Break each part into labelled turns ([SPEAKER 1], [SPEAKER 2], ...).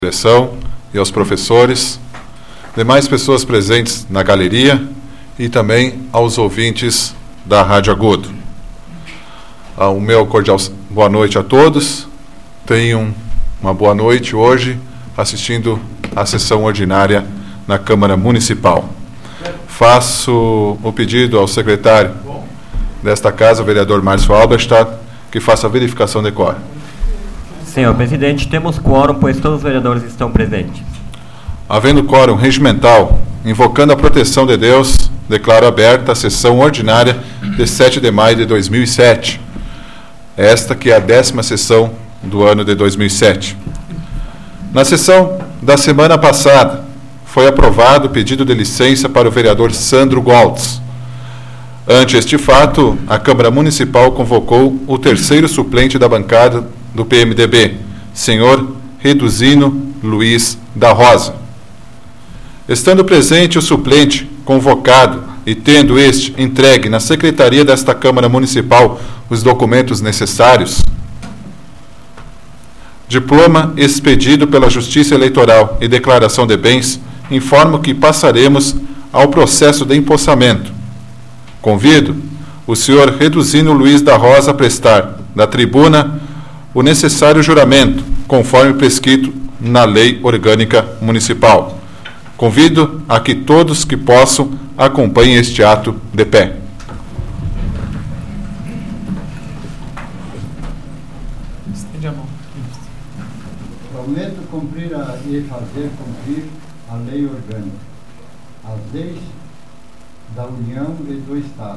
[SPEAKER 1] direção e aos professores, demais pessoas presentes na galeria e também aos ouvintes da Rádio Agudo. O meu cordial boa noite a todos. Tenham uma boa noite hoje assistindo à sessão ordinária na Câmara Municipal. Faço o pedido ao secretário desta casa, o vereador Márcio Halberstadt, que faça a verificação de quórum.
[SPEAKER 2] Senhor presidente, temos quórum, pois todos os vereadores estão presentes.
[SPEAKER 1] Havendo quórum regimental, invocando a proteção de Deus, declaro aberta a sessão ordinária de 7 de maio de 2007. Esta que é a 10ª sessão do ano de 2007. Na sessão da semana passada, foi aprovado o pedido de licença para o vereador Sandro Goltz. Ante este fato, a Câmara Municipal convocou o terceiro suplente da bancada do PMDB, senhor Reduzino Luiz da Rosa. Estando presente o suplente convocado e tendo este entregue na secretaria desta Câmara Municipal os documentos necessários, diploma expedido pela Justiça Eleitoral e declaração de bens, informo que passaremos ao processo de empossamento. Convido o senhor Reduzino Luiz da Rosa a prestar, da tribuna, o necessário juramento, conforme prescrito na Lei Orgânica Municipal. Convido a que todos que possam acompanhem este ato de pé.
[SPEAKER 3] Estende a mão.
[SPEAKER 4] Prometo cumprir e fazer cumprir a lei orgânica, as leis da União e do Estado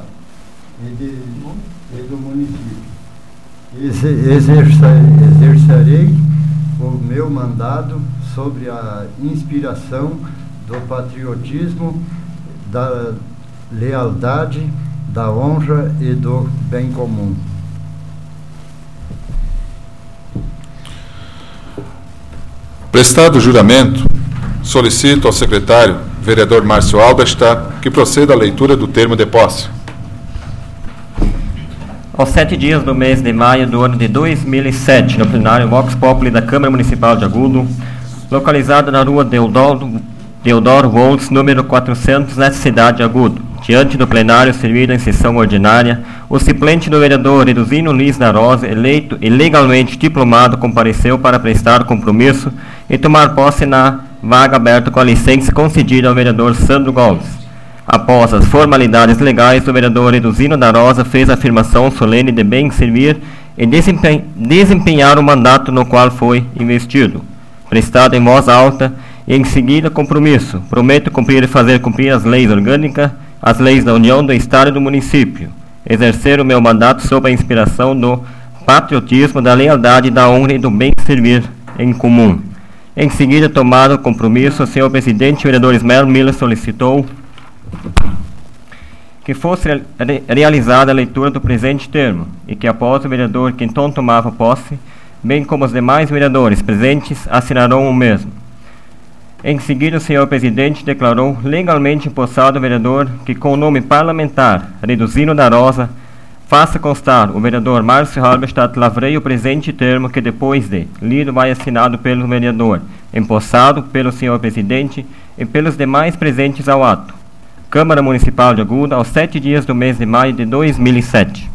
[SPEAKER 4] e do município. Exercerei o meu mandado sobre a inspiração do patriotismo, da lealdade, da honra e do bem comum.
[SPEAKER 1] Prestado o juramento, solicito ao secretário, vereador Márcio Halberstadt, que proceda à leitura do termo de posse.
[SPEAKER 2] Aos 7 dias do mês de maio do ano de 2007, no plenário Vox Populi da Câmara Municipal de Agudo, localizado na rua Deodoro Volts, número 400, nessa cidade de Agudo, diante do plenário servido em sessão ordinária, o suplente do vereador Reduzino Luiz da Rosa, eleito e legalmente diplomado, compareceu para prestar compromisso e tomar posse na vaga aberta com a licença concedida ao vereador Sandro Goltz. Após as formalidades legais, o vereador Reduzino da Rosa fez a afirmação solene de bem servir e desempenhar o mandato no qual foi investido, prestado em voz alta e em seguida compromisso. Prometo cumprir e fazer cumprir as leis orgânicas, as leis da União, do Estado e do município, exercer o meu mandato sob a inspiração do patriotismo, da lealdade, da honra e do bem servir em comum. Em seguida, tomado o compromisso, o senhor presidente, o vereador Ismael Miller, solicitou que fosse realizada a leitura do presente termo e que após o vereador que então tomava posse, bem como os demais vereadores presentes, assinarão o mesmo. Em seguida, o senhor presidente declarou legalmente empossado o vereador que, com o nome parlamentar Reduzino da Rosa, faça constar o vereador Márcio Halberstadt lavreia o presente termo que, depois de lido, vai assinado pelo vereador, empossado pelo senhor presidente e pelos demais presentes ao ato. Câmara Municipal de Agudo, aos 7 dias do mês de maio de 2007.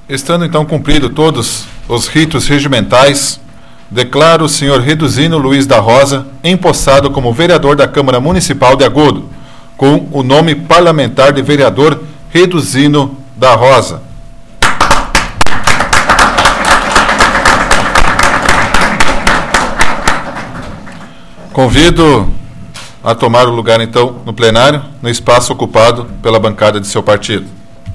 [SPEAKER 1] Estando então cumprido todos os ritos regimentais, declaro o senhor Reduzino Luiz da Rosa empossado como vereador da Câmara Municipal de Agudo, com o nome parlamentar de vereador Reduzino da Rosa. Convido a tomar o lugar, então, no plenário, no espaço ocupado pela bancada de seu partido.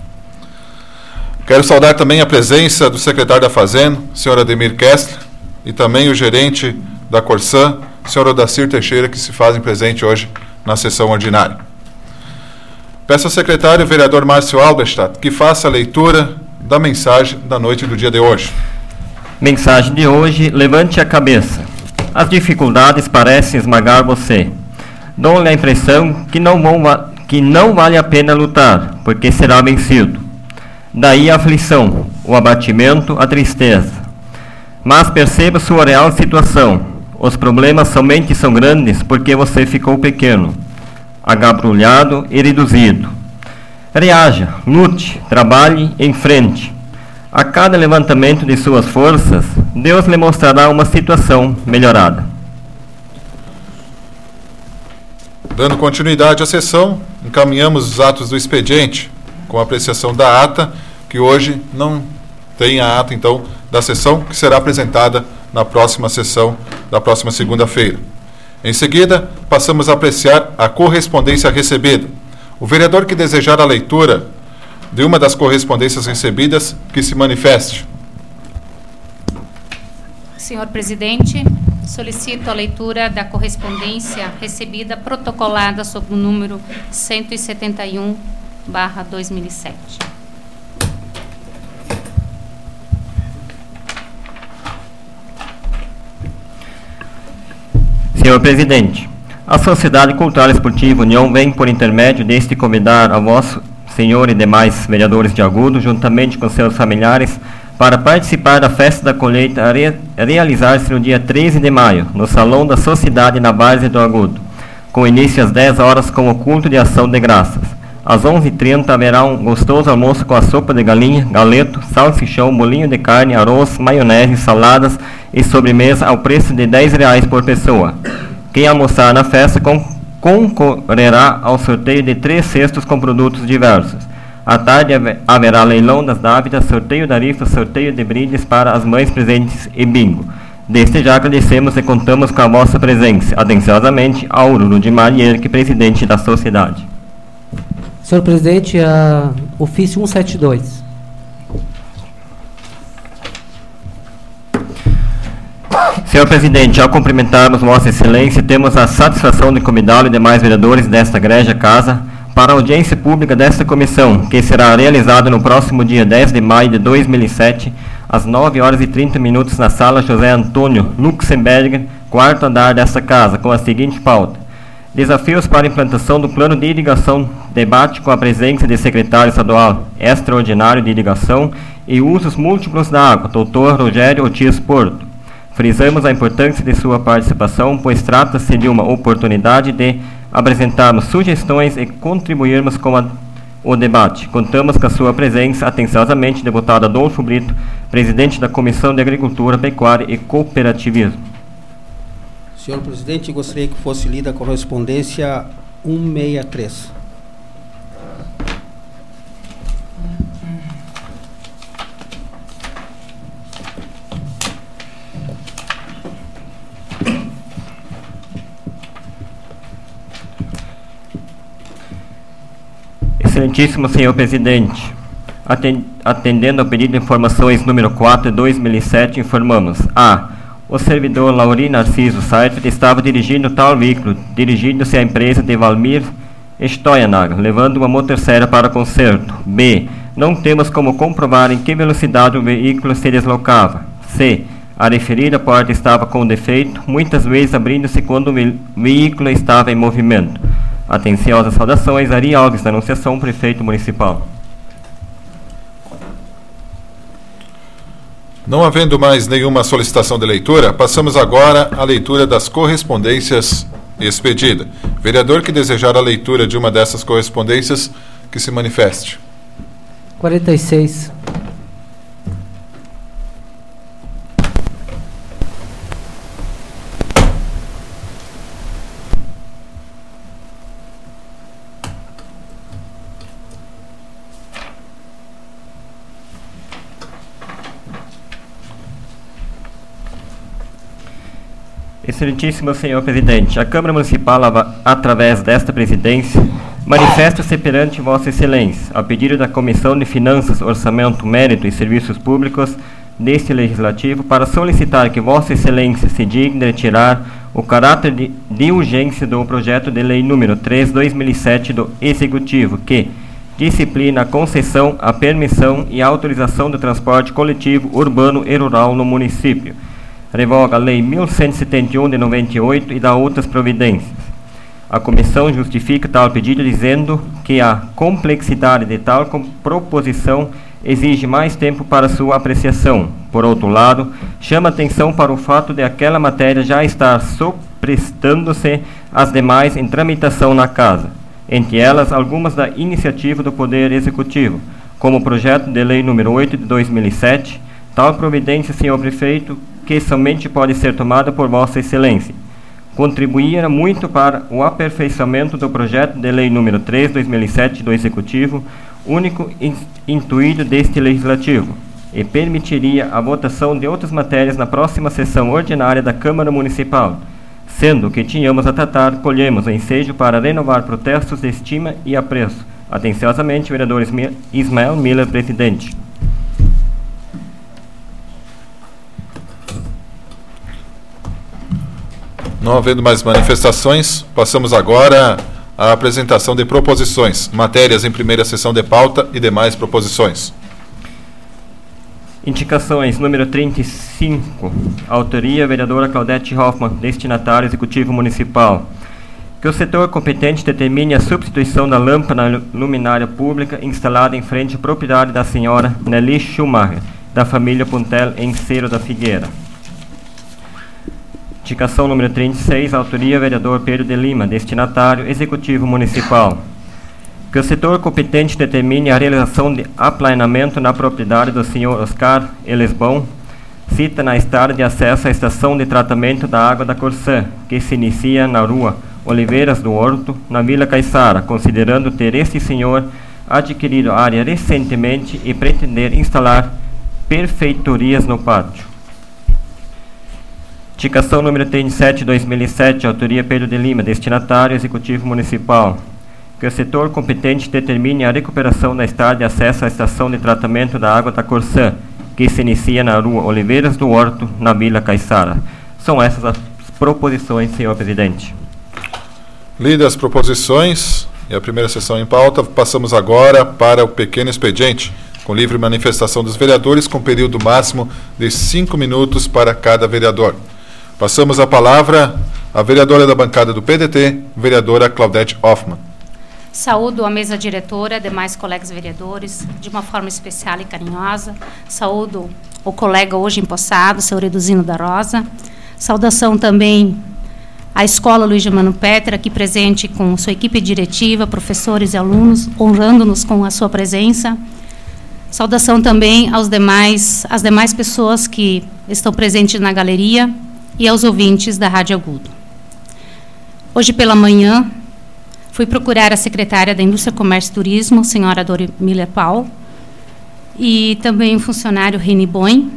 [SPEAKER 1] Quero saudar também a presença do secretário da Fazenda, senhor Ademir Kessler, e também o gerente da Corsã, senhor Odacir Teixeira, que se fazem presente hoje na sessão ordinária. Peço ao secretário, vereador Márcio Albestadt, que faça a leitura da mensagem da noite do dia de hoje.
[SPEAKER 2] Mensagem de hoje: levante a cabeça. As dificuldades parecem esmagar você. Dou-lhe a impressão que não vale a pena lutar, porque será vencido. Daí a aflição, o abatimento, a tristeza. Mas perceba sua real situação. Os problemas somente são grandes porque você ficou pequeno, agabrulhado e reduzido. Reaja, lute, trabalhe em frente. A cada levantamento de suas forças, Deus lhe mostrará uma situação melhorada.
[SPEAKER 1] Dando continuidade à sessão, encaminhamos os atos do expediente, com a apreciação da ata, que hoje não tem a ata, então, da sessão, que será apresentada na próxima sessão da próxima segunda-feira. Em seguida, passamos a apreciar a correspondência recebida. O vereador que desejar a leitura de uma das correspondências recebidas, que se manifeste.
[SPEAKER 5] Senhor presidente, solicito a leitura da correspondência recebida protocolada sob o número 171/2007.
[SPEAKER 2] Senhor presidente, a Sociedade Cultural Esportiva União vem, por intermédio deste, convidar a vosso senhor e demais vereadores de Agudo, juntamente com seus familiares, para participar da festa da colheita a realizar-se no dia 13 de maio, no Salão da Sociedade na Várzea do Agudo, com início às 10 horas com o culto de ação de graças. Às 11h30 haverá um gostoso almoço com a sopa de galinha, galeto, salsichão, bolinho de carne, arroz, maionese, saladas e sobremesa ao preço de R$10 por pessoa. Quem almoçar na festa concorrerá ao sorteio de 3 cestos com produtos diversos. À tarde haverá leilão das dávidas, sorteio da rifa, sorteio de brindes para as mães presentes e bingo. Desde já agradecemos e contamos com a vossa presença. Atenciosamente, Aururo de Marierque, presidente da sociedade.
[SPEAKER 6] Senhor presidente, ofício 172.
[SPEAKER 2] Senhor presidente, ao cumprimentarmos Vossa Excelência, temos a satisfação de convidá-lo e demais vereadores desta egrégia casa para a audiência pública desta comissão, que será realizada no próximo dia 10 de maio de 2007, às 9h30, na sala José Antônio Luxemberger, 4º andar desta casa, com a seguinte pauta: desafios para a implantação do plano de irrigação, debate com a presença de secretário estadual extraordinário de irrigação e usos múltiplos da água, Dr. Rogério Ortiz Porto. Frisamos a importância de sua participação, pois trata-se de uma oportunidade de apresentarmos sugestões e contribuirmos com o debate. Contamos com a sua presença. Atenciosamente, deputado Adolfo Brito, presidente da Comissão de Agricultura, Pecuária e Cooperativismo.
[SPEAKER 7] Senhor presidente, gostaria que fosse lida a correspondência 163.
[SPEAKER 2] Excelentíssimo senhor presidente, atendendo ao pedido de informações número 4 de 2007, informamos: a. O servidor Lauri Narciso Sartre estava dirigindo tal veículo, dirigindo-se à empresa de Valmir Stoyanag, levando uma motosserra para conserto. B. Não temos como comprovar em que velocidade o veículo se deslocava. C. A referida porta estava com defeito, muitas vezes abrindo-se quando o veículo estava em movimento. Atenciosas saudações, Ari Alves, da Anunciação, prefeito municipal.
[SPEAKER 1] Não havendo mais nenhuma solicitação de leitura, passamos agora à leitura das correspondências expedidas. Vereador que desejar a leitura de uma dessas correspondências, que se manifeste.
[SPEAKER 6] 46.
[SPEAKER 2] Excelentíssimo senhor presidente, a Câmara Municipal, através desta presidência, manifesta-se perante Vossa Excelência, a pedido da Comissão de Finanças, Orçamento, Mérito e Serviços Públicos deste Legislativo, para solicitar que Vossa Excelência se digne de retirar o caráter de urgência do projeto de lei número 3/2007 do Executivo, que disciplina a concessão, a permissão e a autorização do transporte coletivo urbano e rural no município. Revoga a Lei 1171 de 98 e dá outras providências. A comissão justifica tal pedido dizendo que a complexidade de tal proposição exige mais tempo para sua apreciação. Por outro lado, chama atenção para o fato de aquela matéria já estar sobrestando-se às demais em tramitação na Casa, entre elas algumas da iniciativa do Poder Executivo, como o projeto de lei número 8 de 2007, tal providência, senhor prefeito, que somente pode ser tomada por Vossa Excelência, contribuirá muito para o aperfeiçoamento do projeto de lei número 3/2007 do Executivo, único intuito deste Legislativo, e permitiria a votação de outras matérias na próxima sessão ordinária da Câmara Municipal, sendo que tínhamos a tratar, colhemos o ensejo para renovar protestos de estima e apreço. Atenciosamente, vereador Ismael Miller, presidente.
[SPEAKER 1] Não havendo mais manifestações, passamos agora à apresentação de proposições, matérias em primeira sessão de pauta e demais proposições.
[SPEAKER 2] Indicações número 35, autoria vereadora Claudete Hoffmann, destinatário Executivo Municipal. Que o setor competente determine a substituição da lâmpada luminária pública instalada em frente à propriedade da senhora Nelly Schumacher, da família Puntel, em Cerro da Figueira. Indicação número 36, autoria vereador Pedro de Lima, destinatário Executivo Municipal. Que o setor competente determine a realização de aplainamento na propriedade do senhor Oscar Elesbão, cita na estrada de acesso à estação de tratamento da água da Corsã, que se inicia na rua Oliveiras do Horto, na Vila Caiçara, considerando ter este senhor adquirido a área recentemente e pretender instalar perfeitorias no pátio. Indicação número 37, 2007, autoria Pedro de Lima, destinatário Executivo Municipal. Que o setor competente determine a recuperação da estrada de acesso à estação de tratamento da água da Corsã, que se inicia na rua Oliveiras do Horto, na Vila Caiçara. São essas as proposições, senhor presidente.
[SPEAKER 1] Lidas as proposições e a primeira sessão em pauta, passamos agora para o pequeno expediente, com livre manifestação dos vereadores, com período máximo de 5 minutos para cada vereador. Passamos a palavra à vereadora da bancada do PDT, vereadora Claudete Hoffmann.
[SPEAKER 5] Saúdo a mesa diretora, demais colegas vereadores, de uma forma especial e carinhosa. Saúdo o colega hoje empossado, senhor Eduzino da Rosa. Saudação também à Escola Luiz Germano Petra, aqui presente com sua equipe diretiva, professores e alunos, honrando-nos com a sua presença. Saudação também às demais pessoas que estão presentes na galeria e aos ouvintes da Rádio Agudo. Hoje pela manhã, fui procurar a secretária da Indústria, Comércio e Turismo, senhora Dori Miller Paul, e também o funcionário Reni Boin,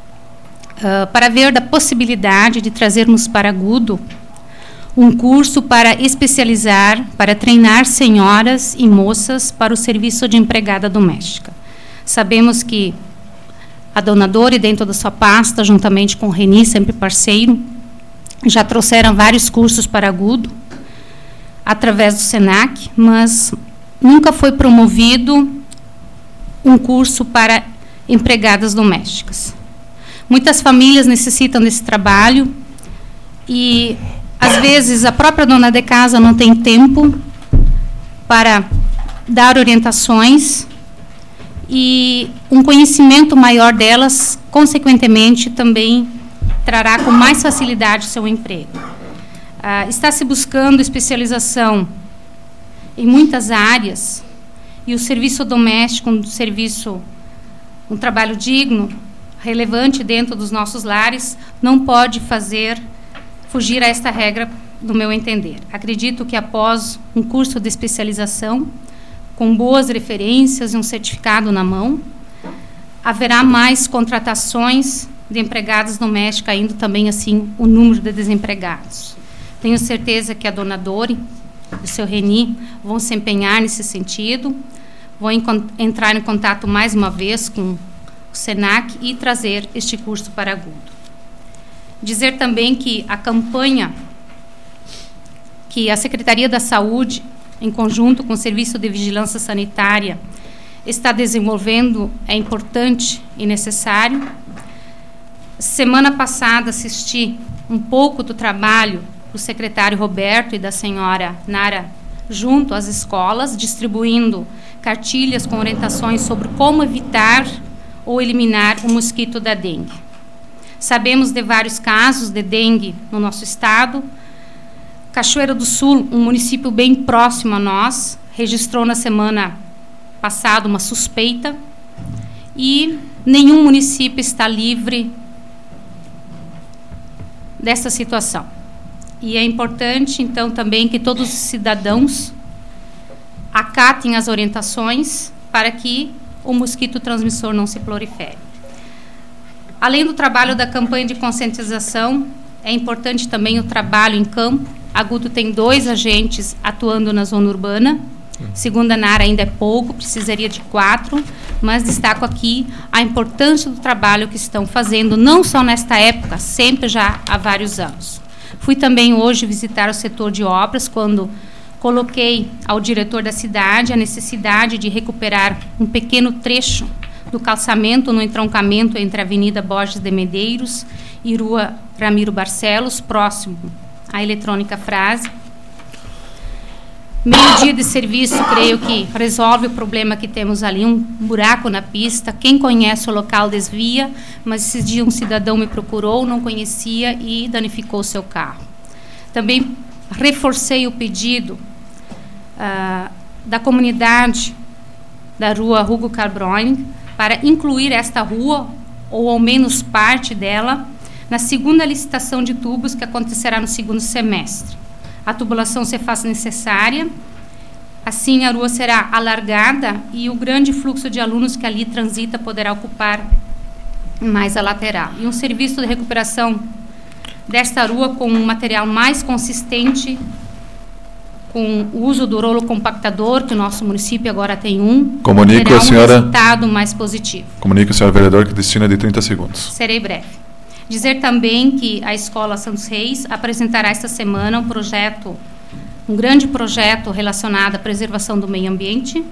[SPEAKER 5] para ver da possibilidade de trazermos para Agudo um curso para especializar, para treinar senhoras e moças para o serviço de empregada doméstica. Sabemos que a dona Dori, dentro da sua pasta, juntamente com o Reni, sempre parceiro, já trouxeram vários cursos para Agudo, através do SENAC, mas nunca foi promovido um curso para empregadas domésticas. Muitas famílias necessitam desse trabalho e, às vezes, a própria dona de casa não tem tempo para dar orientações e um conhecimento maior delas, consequentemente, também trará com mais facilidade o seu emprego. Está se buscando especialização em muitas áreas e o serviço doméstico, um trabalho digno, relevante dentro dos nossos lares, não pode fugir a esta regra, do meu entender. Acredito que após um curso de especialização, com boas referências e um certificado na mão, haverá mais contratações de empregadas domésticas, caindo também assim o número de desempregados. Tenho certeza que a dona Dori e o seu Reni vão se empenhar nesse sentido, vão entrar em contato mais uma vez com o SENAC e trazer este curso para Agudo. Dizer também que a campanha que a Secretaria da Saúde, em conjunto com o Serviço de Vigilância Sanitária, está desenvolvendo, é importante e necessário. Semana passada assisti um pouco do trabalho do secretário Roberto e da senhora Nara junto às escolas, distribuindo cartilhas com orientações sobre como evitar ou eliminar o mosquito da dengue. Sabemos de vários casos de dengue no nosso estado. Cachoeira do Sul, um município bem próximo a nós, registrou na semana passada uma suspeita e nenhum município está livre dessa situação. E é importante, então, também que todos os cidadãos acatem as orientações para que o mosquito transmissor não se prolifere. Além do trabalho da campanha de conscientização, é importante também o trabalho em campo. Agudo tem 2 agentes atuando na zona urbana. Segundo a Nara, ainda é pouco, precisaria de 4, mas destaco aqui a importância do trabalho que estão fazendo, não só nesta época, sempre já há vários anos. Fui também hoje visitar o setor de obras, quando coloquei ao diretor da cidade a necessidade de recuperar um pequeno trecho do calçamento no entroncamento entre a Avenida Borges de Medeiros e Rua Ramiro Barcelos, próximo à Eletrônica Frase. Meio dia de serviço, creio que resolve o problema que temos ali, um buraco na pista. Quem conhece o local desvia, mas esses dias um cidadão me procurou, não conhecia e danificou o seu carro. Também reforcei o pedido da comunidade da rua Hugo Carbone para incluir esta rua, ou ao menos parte dela, na segunda licitação de tubos que acontecerá no segundo semestre. A tubulação se faz necessária, assim a rua será alargada e o grande fluxo de alunos que ali transita poderá ocupar mais a lateral. E um serviço de recuperação desta rua com um material mais consistente, com o uso do rolo compactador, que o nosso município agora tem
[SPEAKER 1] Comunico a senhora,
[SPEAKER 5] resultado mais positivo.
[SPEAKER 1] Comunico, senhor vereador, que destina de 30 segundos.
[SPEAKER 5] Serei breve. Dizer também que a Escola Santos Reis apresentará esta semana um grande projeto relacionado à preservação do meio ambiente,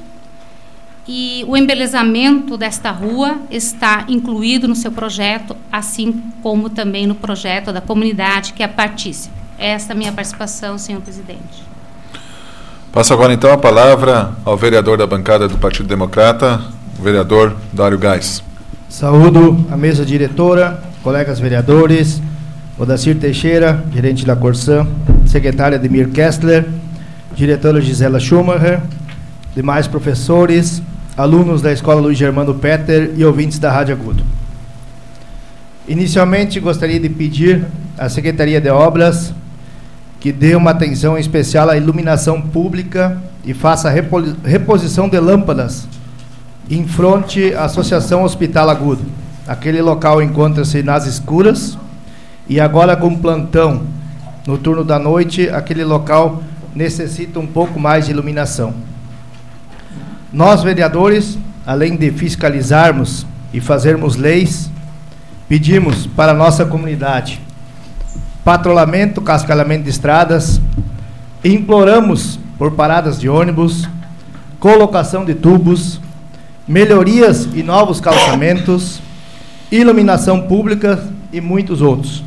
[SPEAKER 5] e o embelezamento desta rua está incluído no seu projeto, assim como também no projeto da comunidade que é partícipe. Esta é a minha participação, senhor presidente.
[SPEAKER 1] Passo agora, então, a palavra ao vereador da bancada do Partido Democrata, o vereador Dário Gás.
[SPEAKER 8] Saúdo a mesa diretora, colegas vereadores, Odacir Teixeira, gerente da Corsã, secretária Demir Kessler, diretora Gisela Schumacher, demais professores, alunos da Escola Luiz Germano Petter e ouvintes da Rádio Agudo. Inicialmente, gostaria de pedir à Secretaria de Obras que dê uma atenção especial à iluminação pública e faça a reposição de lâmpadas em frente à Associação Hospital Agudo. Aquele local encontra-se nas escuras e agora com plantão no turno da noite, aquele local necessita um pouco mais de iluminação. Nós, vereadores, além de fiscalizarmos e fazermos leis, pedimos para a nossa comunidade patrulhamento, cascalhamento de estradas, imploramos por paradas de ônibus, colocação de tubos, melhorias e novos calçamentos, iluminação pública e muitos outros.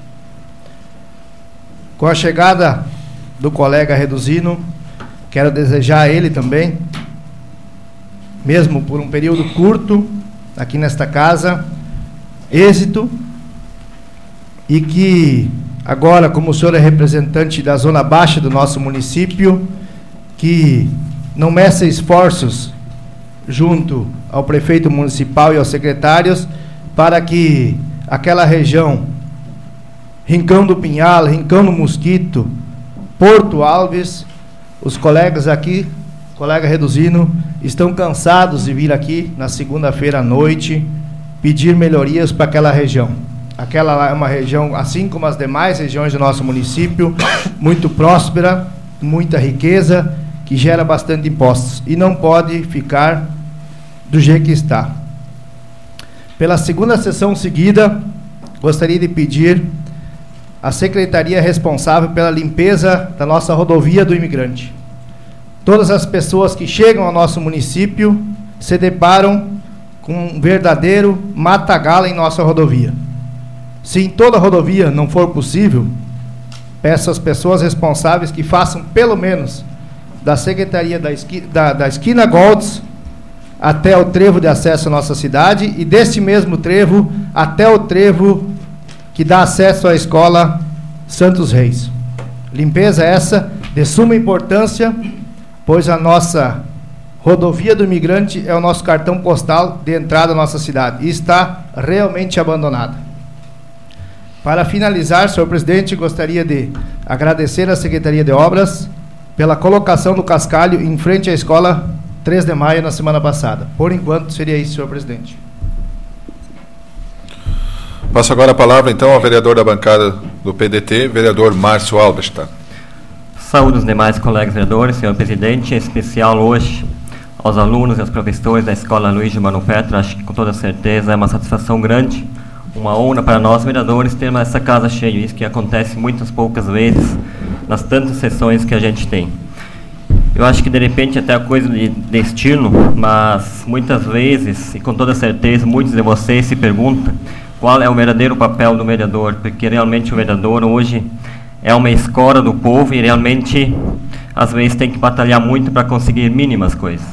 [SPEAKER 8] Com a chegada do colega Reduzino, quero desejar a ele também, mesmo por um período curto, aqui nesta casa, êxito, e que agora, como o senhor é representante da zona baixa do nosso município, que não meça esforços junto ao prefeito municipal e aos secretários para que aquela região, Rincão do Pinhal, Rincão do Mosquito, Porto Alves, os colegas aqui, colega Reduzino, estão cansados de vir aqui na segunda-feira à noite pedir melhorias para aquela região. Aquela lá é uma região, assim como as demais regiões do nosso município, muito próspera, muita riqueza, que gera bastante impostos. E não pode ficar do jeito que está. Pela segunda sessão seguida, gostaria de pedir à secretaria responsável pela limpeza da nossa rodovia do imigrante. Todas as pessoas que chegam ao nosso município se deparam com um verdadeiro mata-gala em nossa rodovia. Se em toda a rodovia não for possível, peço às pessoas responsáveis que façam pelo menos da secretaria da esquina Golds até o trevo de acesso à nossa cidade e deste mesmo trevo até o trevo que dá acesso à escola Santos Reis. Limpeza essa de suma importância, pois a nossa rodovia do imigrante é o nosso cartão postal de entrada à nossa cidade e está realmente abandonada. Para finalizar, senhor presidente, gostaria de agradecer à Secretaria de Obras pela colocação do cascalho em frente à escola 3 de maio na semana passada. Por enquanto, seria isso, senhor presidente.
[SPEAKER 1] Passo agora a palavra, então, ao vereador da bancada do PDT, vereador Márcio Albestar.
[SPEAKER 2] Saúde os demais colegas vereadores, senhor presidente, em especial hoje aos alunos e aos professores da Escola Luiz de Mano Petro. Acho que com toda certeza é uma satisfação grande, uma honra para nós vereadores termos essa casa cheia, isso que acontece muitas poucas vezes nas tantas sessões que a gente tem. Eu acho que de repente até a coisa de destino, mas muitas vezes, e com toda certeza, muitos de vocês se perguntam qual é o verdadeiro papel do vereador, porque realmente o vereador hoje é uma escola do povo e realmente às vezes tem que batalhar muito para conseguir mínimas coisas.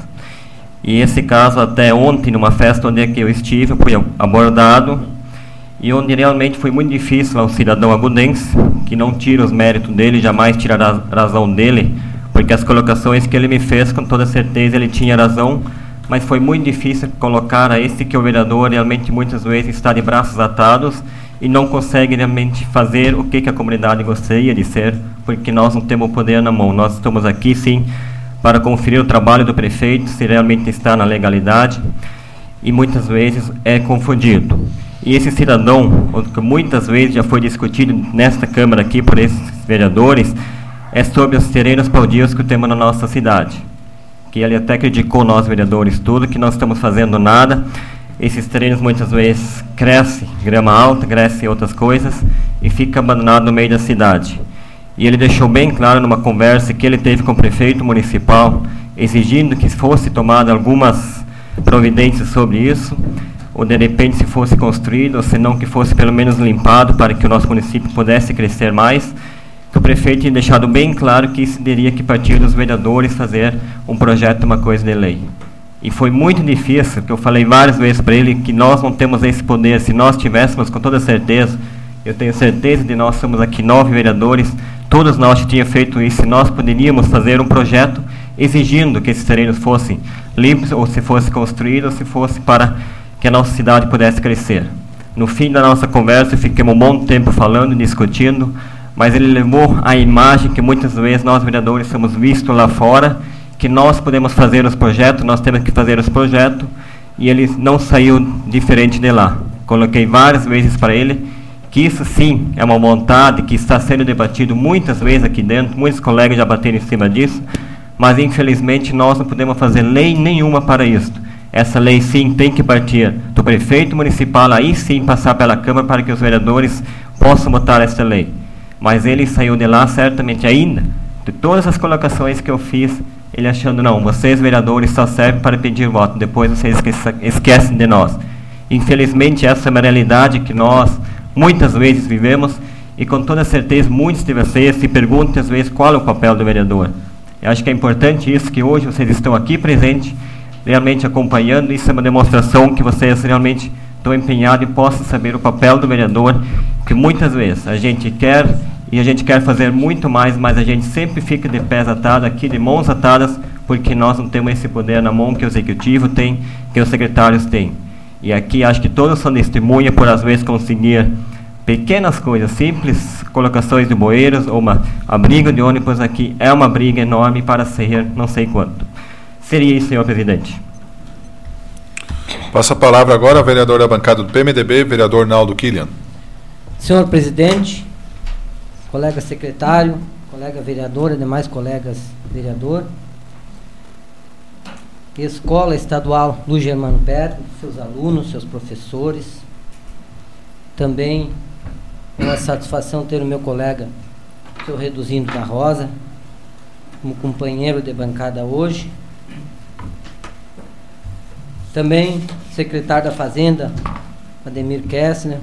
[SPEAKER 2] E esse caso até ontem, numa festa onde eu estive, fui abordado, e onde realmente foi muito difícil ao cidadão agudense, que não tira os méritos dele, jamais tirará a razão dele, porque as colocações que ele me fez, com toda certeza ele tinha razão, mas foi muito difícil colocar a esse que o vereador realmente muitas vezes está de braços atados e não consegue realmente fazer o que a comunidade gostaria de ser, porque nós não temos o poder na mão. Nós estamos aqui sim para conferir o trabalho do prefeito, se realmente está na legalidade, e muitas vezes é confundido. E esse cidadão, que muitas vezes já foi discutido nesta Câmara aqui por esses vereadores, é sobre os terrenos baldios que temos na nossa cidade. Que ele até criticou nós vereadores tudo, que não estamos fazendo nada. Esses terrenos muitas vezes crescem, grama alta, crescem outras coisas, e fica abandonado no meio da cidade. E ele deixou bem claro numa conversa que ele teve com o prefeito municipal, exigindo que fosse tomada algumas providências sobre isso, ou de repente se fosse construído, ou se não que fosse pelo menos limpado para que o nosso município pudesse crescer mais, que o prefeito tinha deixado bem claro que isso teria que partir dos vereadores fazer um projeto, uma coisa de lei. E foi muito difícil, porque eu falei várias vezes para ele que nós não temos esse poder. Se nós tivéssemos, com toda certeza, eu tenho certeza de nós somos aqui 9 vereadores, todos nós tínhamos feito isso, e nós poderíamos fazer um projeto exigindo que esses terrenos fossem limpos, ou se fosse construído, ou se fosse para que a nossa cidade pudesse crescer. No fim da nossa conversa, ficamos um bom tempo falando e discutindo, mas ele levou a imagem que muitas vezes nós vereadores somos vistos lá fora, que nós podemos fazer os projetos, nós temos que fazer os projetos, e ele não saiu diferente de lá. Coloquei várias vezes para ele que isso sim é uma vontade que está sendo debatido muitas vezes aqui dentro, muitos colegas já bateram em cima disso, mas infelizmente nós não podemos fazer lei nenhuma para isso. Essa lei sim tem que partir do prefeito municipal, aí sim passar pela Câmara para que os vereadores possam votar essa lei. Mas ele saiu de lá certamente ainda, de todas as colocações que eu fiz, ele achando, não, vocês vereadores só servem para pedir voto, depois vocês esquecem de nós. Infelizmente essa é uma realidade que nós muitas vezes vivemos, e com toda certeza muitos de vocês se perguntam às vezes qual é o papel do vereador. Eu acho que é importante isso, que hoje vocês estão aqui presentes, realmente acompanhando. Isso é uma demonstração que vocês realmente estão empenhados e possam saber o papel do vereador, que muitas vezes a gente quer, e a gente quer fazer muito mais, mas a gente sempre fica de pés atados aqui, de mãos atadas, porque nós não temos esse poder na mão que o executivo tem, que os secretários têm. E aqui acho que todos são testemunha por às vezes conseguir pequenas coisas simples, colocações de bueiros, ou a briga de ônibus aqui é uma briga enorme para ser não sei quanto. Seria isso, senhor presidente.
[SPEAKER 1] Passa a palavra agora ao vereador da bancada do PMDB, vereador Naldo Killian.
[SPEAKER 6] Senhor presidente, colega secretário, colega vereadora, demais colegas vereador, Escola Estadual Luiz Germano Pérez, seus alunos, seus professores, também é uma satisfação ter o meu colega, o senhor Reduzindo da Rosa, como companheiro de bancada hoje. Também secretário da Fazenda, Ademir Kessner,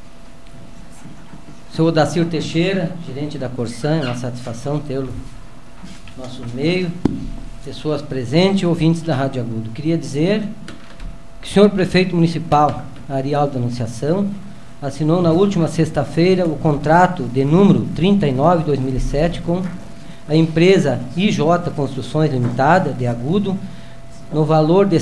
[SPEAKER 6] senhor Odacir Teixeira, gerente da Corsan, é uma satisfação tê-lo no nosso meio, pessoas presentes e ouvintes da Rádio Agudo. Queria dizer que o senhor prefeito municipal, Arial da Anunciação, assinou na última sexta-feira o contrato de número 39/2007 com a empresa IJ Construções Limitada, de Agudo, no valor de R$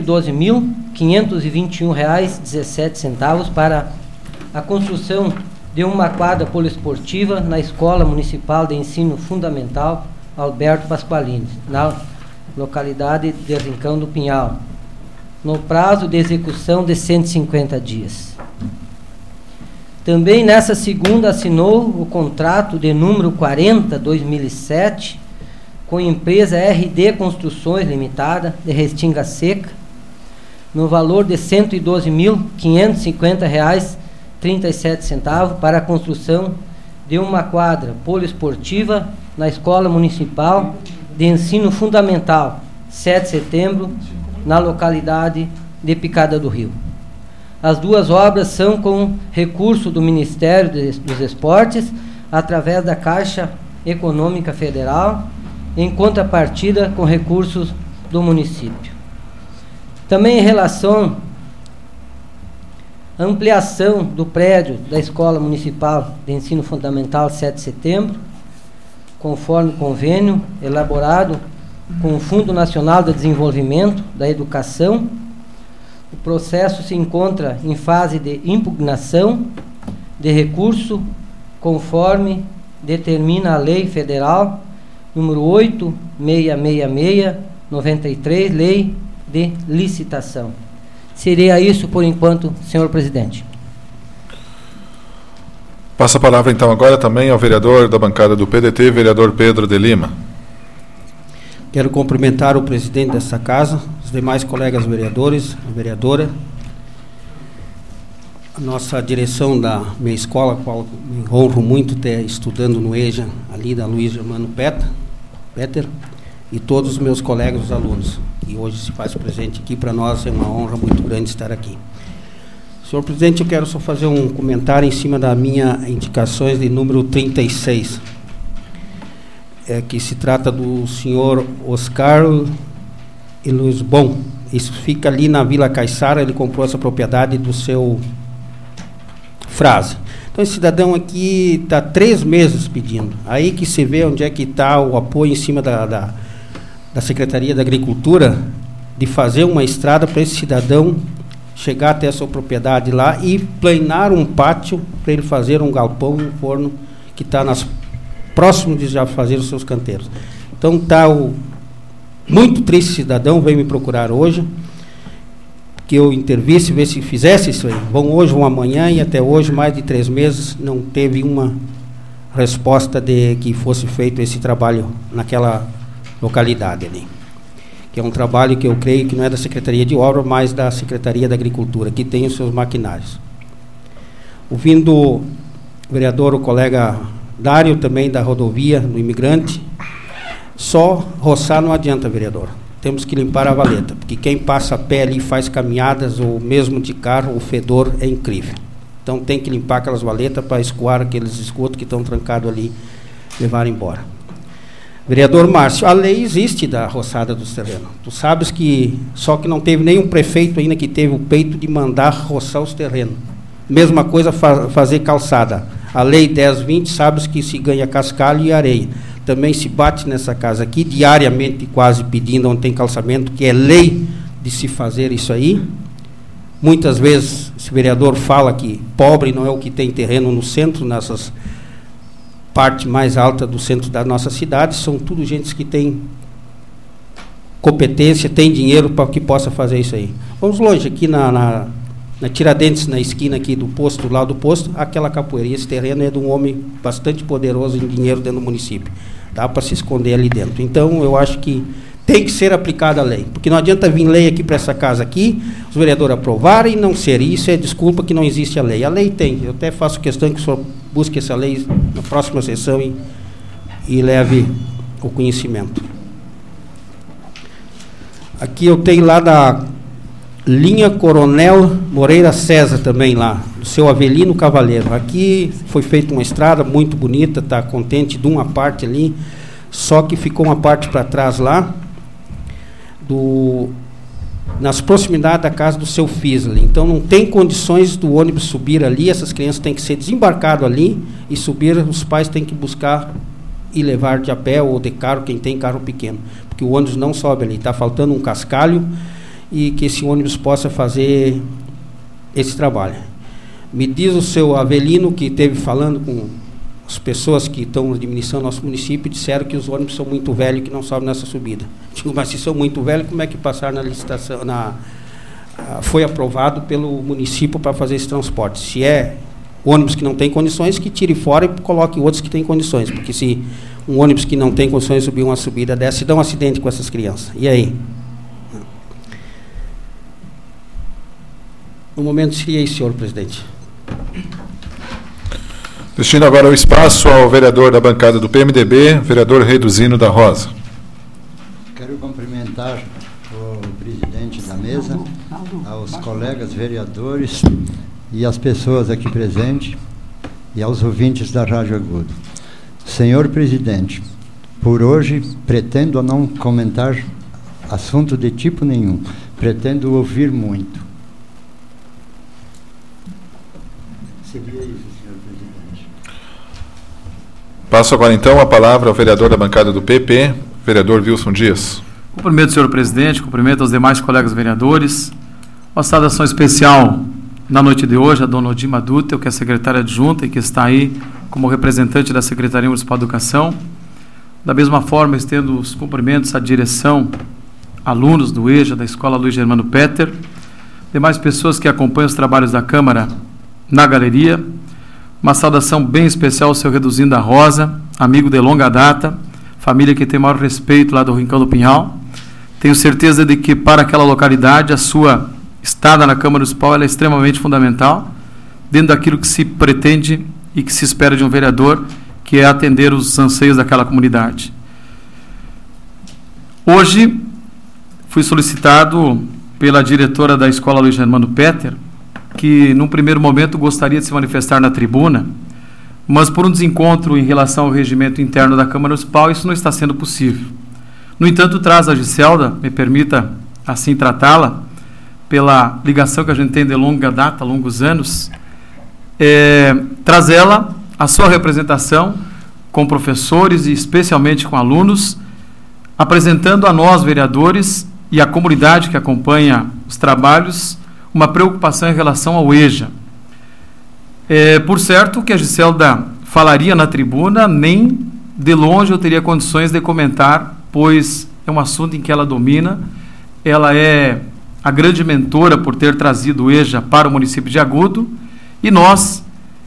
[SPEAKER 6] 112.521,17 para a construção de uma quadra poliesportiva na Escola Municipal de Ensino Fundamental Alberto Pasqualini, na localidade de Rincão do Pinhal, no prazo de execução de 150 dias. Também nessa segunda assinou o contrato de número 40/2007 com a empresa RD Construções Limitada, de Restinga Seca, no valor de R$ 112.550,37 para a construção de uma quadra poliesportiva na Escola Municipal de Ensino Fundamental 7 de Setembro, na localidade de Picada do Rio. As duas obras são com recurso do Ministério dos Esportes, através da Caixa Econômica Federal, em contrapartida com recursos do município. Também em relação à ampliação do prédio da Escola Municipal de Ensino Fundamental 7 de Setembro, conforme convênio elaborado com o Fundo Nacional de Desenvolvimento da Educação, o processo se encontra em fase de impugnação de recurso, conforme determina a Lei Federal número 8666/93, Lei de Licitação. Seria isso por enquanto, senhor presidente.
[SPEAKER 1] Passa a palavra então agora também ao vereador da bancada do PDT, vereador Pedro de Lima.
[SPEAKER 7] Quero cumprimentar o presidente dessa casa, os demais colegas vereadores, a vereadora, a nossa direção da minha escola, a qual me honro muito ter estudando no EJA, ali da Luiz Germano Peter, e todos os meus colegas, os alunos, que hoje se faz presente aqui. Para nós é uma honra muito grande estar aqui. Senhor presidente, eu quero só fazer um comentário em cima da minha indicações de número 36, que se trata do senhor Oscar Elusbon. Isso fica ali na Vila Caiçara. Ele comprou essa propriedade do seu Frase. Então esse cidadão aqui está 3 meses pedindo. Aí que se vê onde é que está o apoio em cima da Secretaria da Agricultura de fazer uma estrada para esse cidadão chegar até a sua propriedade lá e planear um pátio para ele fazer um galpão, um forno que está próximo de já fazer os seus canteiros. Então está muito triste cidadão, veio me procurar hoje, que eu intervisse, ver se fizesse isso aí. Vão hoje, vão amanhã, e até hoje, mais de 3 meses, não teve uma resposta de que fosse feito esse trabalho naquela localidade ali. Que é um trabalho que eu creio que não é da Secretaria de Obra, mas da Secretaria da Agricultura, que tem os seus maquinários. Ouvindo o vereador, o colega Dário, também da rodovia, do Imigrante, só roçar não adianta, vereador. Temos que limpar a valeta, porque quem passa a pé ali e faz caminhadas, ou mesmo de carro, o fedor é incrível. Então tem que limpar aquelas valetas para escoar aqueles esgotos que estão trancados ali, levar embora. Vereador Márcio, a lei existe da roçada dos terrenos. Tu sabes que só que não teve nenhum prefeito ainda que teve o peito de mandar roçar os terrenos. Mesma coisa fazer calçada. A lei 1020, sabes que se ganha cascalho e areia. Também se bate nessa casa aqui, diariamente quase pedindo onde tem calçamento, que é lei de se fazer isso aí. Muitas vezes esse vereador fala que pobre não é o que tem terreno no centro, nessas parte mais alta do centro da nossa cidade, são tudo gente que tem competência, tem dinheiro para que possa fazer isso aí. Vamos longe, aqui na Tiradentes, na esquina aqui do posto, lá do posto, aquela capoeira. E esse terreno é de um homem bastante poderoso em dinheiro dentro do município. Dá para se esconder ali dentro. Então, eu acho que tem que ser aplicada a lei. Porque não adianta vir lei aqui para essa casa aqui, os vereadores aprovarem e não ser. E isso é desculpa que não existe a lei. A lei tem. Eu até faço questão que o senhor busque essa lei na próxima sessão e leve o conhecimento. Aqui eu tenho lá da linha Coronel Moreira César também lá, do seu Avelino Cavaleiro. Aqui foi feita uma estrada muito bonita, está contente de uma parte ali, só que ficou uma parte para trás lá, nas proximidades da casa do seu Fisley. Então não tem condições do ônibus subir ali, essas crianças têm que ser desembarcadas ali e subir, os pais têm que buscar e levar de a pé ou de carro, quem tem carro pequeno, porque o ônibus não sobe ali, está faltando um cascalho e que esse ônibus possa fazer esse trabalho. Me diz o seu Avelino, que esteve falando com as pessoas que estão administrando nosso município, disseram que os ônibus são muito velhos e que não sobem nessa subida. Digo, mas se são muito velhos, como é que passaram na licitação? Foi aprovado pelo município para fazer esse transporte. Se é ônibus que não tem condições, que tire fora e coloque outros que têm condições, porque se um ônibus que não tem condições de subir uma subida dessa, se dá um acidente com essas crianças. E aí? No momento seria isso, senhor presidente.
[SPEAKER 1] Destino agora o espaço ao vereador da bancada do PMDB, vereador Reduzino da Rosa.
[SPEAKER 4] Quero cumprimentar o presidente da mesa, aos colegas vereadores e às pessoas aqui presentes e aos ouvintes da Rádio Agudo. Senhor presidente, por hoje pretendo não comentar assunto de tipo nenhum, pretendo ouvir muito. Seria isso, senhor presidente.
[SPEAKER 1] Passo agora então a palavra ao vereador da bancada do PP, vereador Wilson Dias.
[SPEAKER 3] Cumprimento, senhor presidente, cumprimento aos demais colegas vereadores. Uma saudação especial na noite de hoje a dona Odima Dutel, que é secretária adjunta e que está aí como representante da Secretaria Municipal de Educação. Da mesma forma, estendo os cumprimentos à direção, alunos do EJA, da Escola Luiz Germano Petter, demais pessoas que acompanham os trabalhos da Câmara na galeria. Uma saudação bem especial ao seu Reduzino da Rosa, amigo de longa data, família que tem maior respeito lá do Rincão do Pinhal. Tenho certeza de que para aquela localidade a sua estada na Câmara Municipal ela é extremamente fundamental, dentro daquilo que se pretende e que se espera de um vereador, que é atender os anseios daquela comunidade. Hoje fui solicitado pela diretora da Escola Luiz Germano Petter, que num primeiro momento gostaria de se manifestar na tribuna, mas por um desencontro em relação ao regimento interno da Câmara Municipal, isso não está sendo possível. No entanto, traz a Giselda, me permita assim tratá-la, pela ligação que a gente tem de longa data, longos anos, traz ela a sua representação com professores e especialmente com alunos, apresentando a nós, vereadores, e a comunidade que acompanha os trabalhos, uma preocupação em relação ao EJA. Por certo que a Giselda falaria na tribuna, nem de longe eu teria condições de comentar, pois é um assunto em que ela domina, ela é a grande mentora por ter trazido o EJA para o município de Agudo, e nós,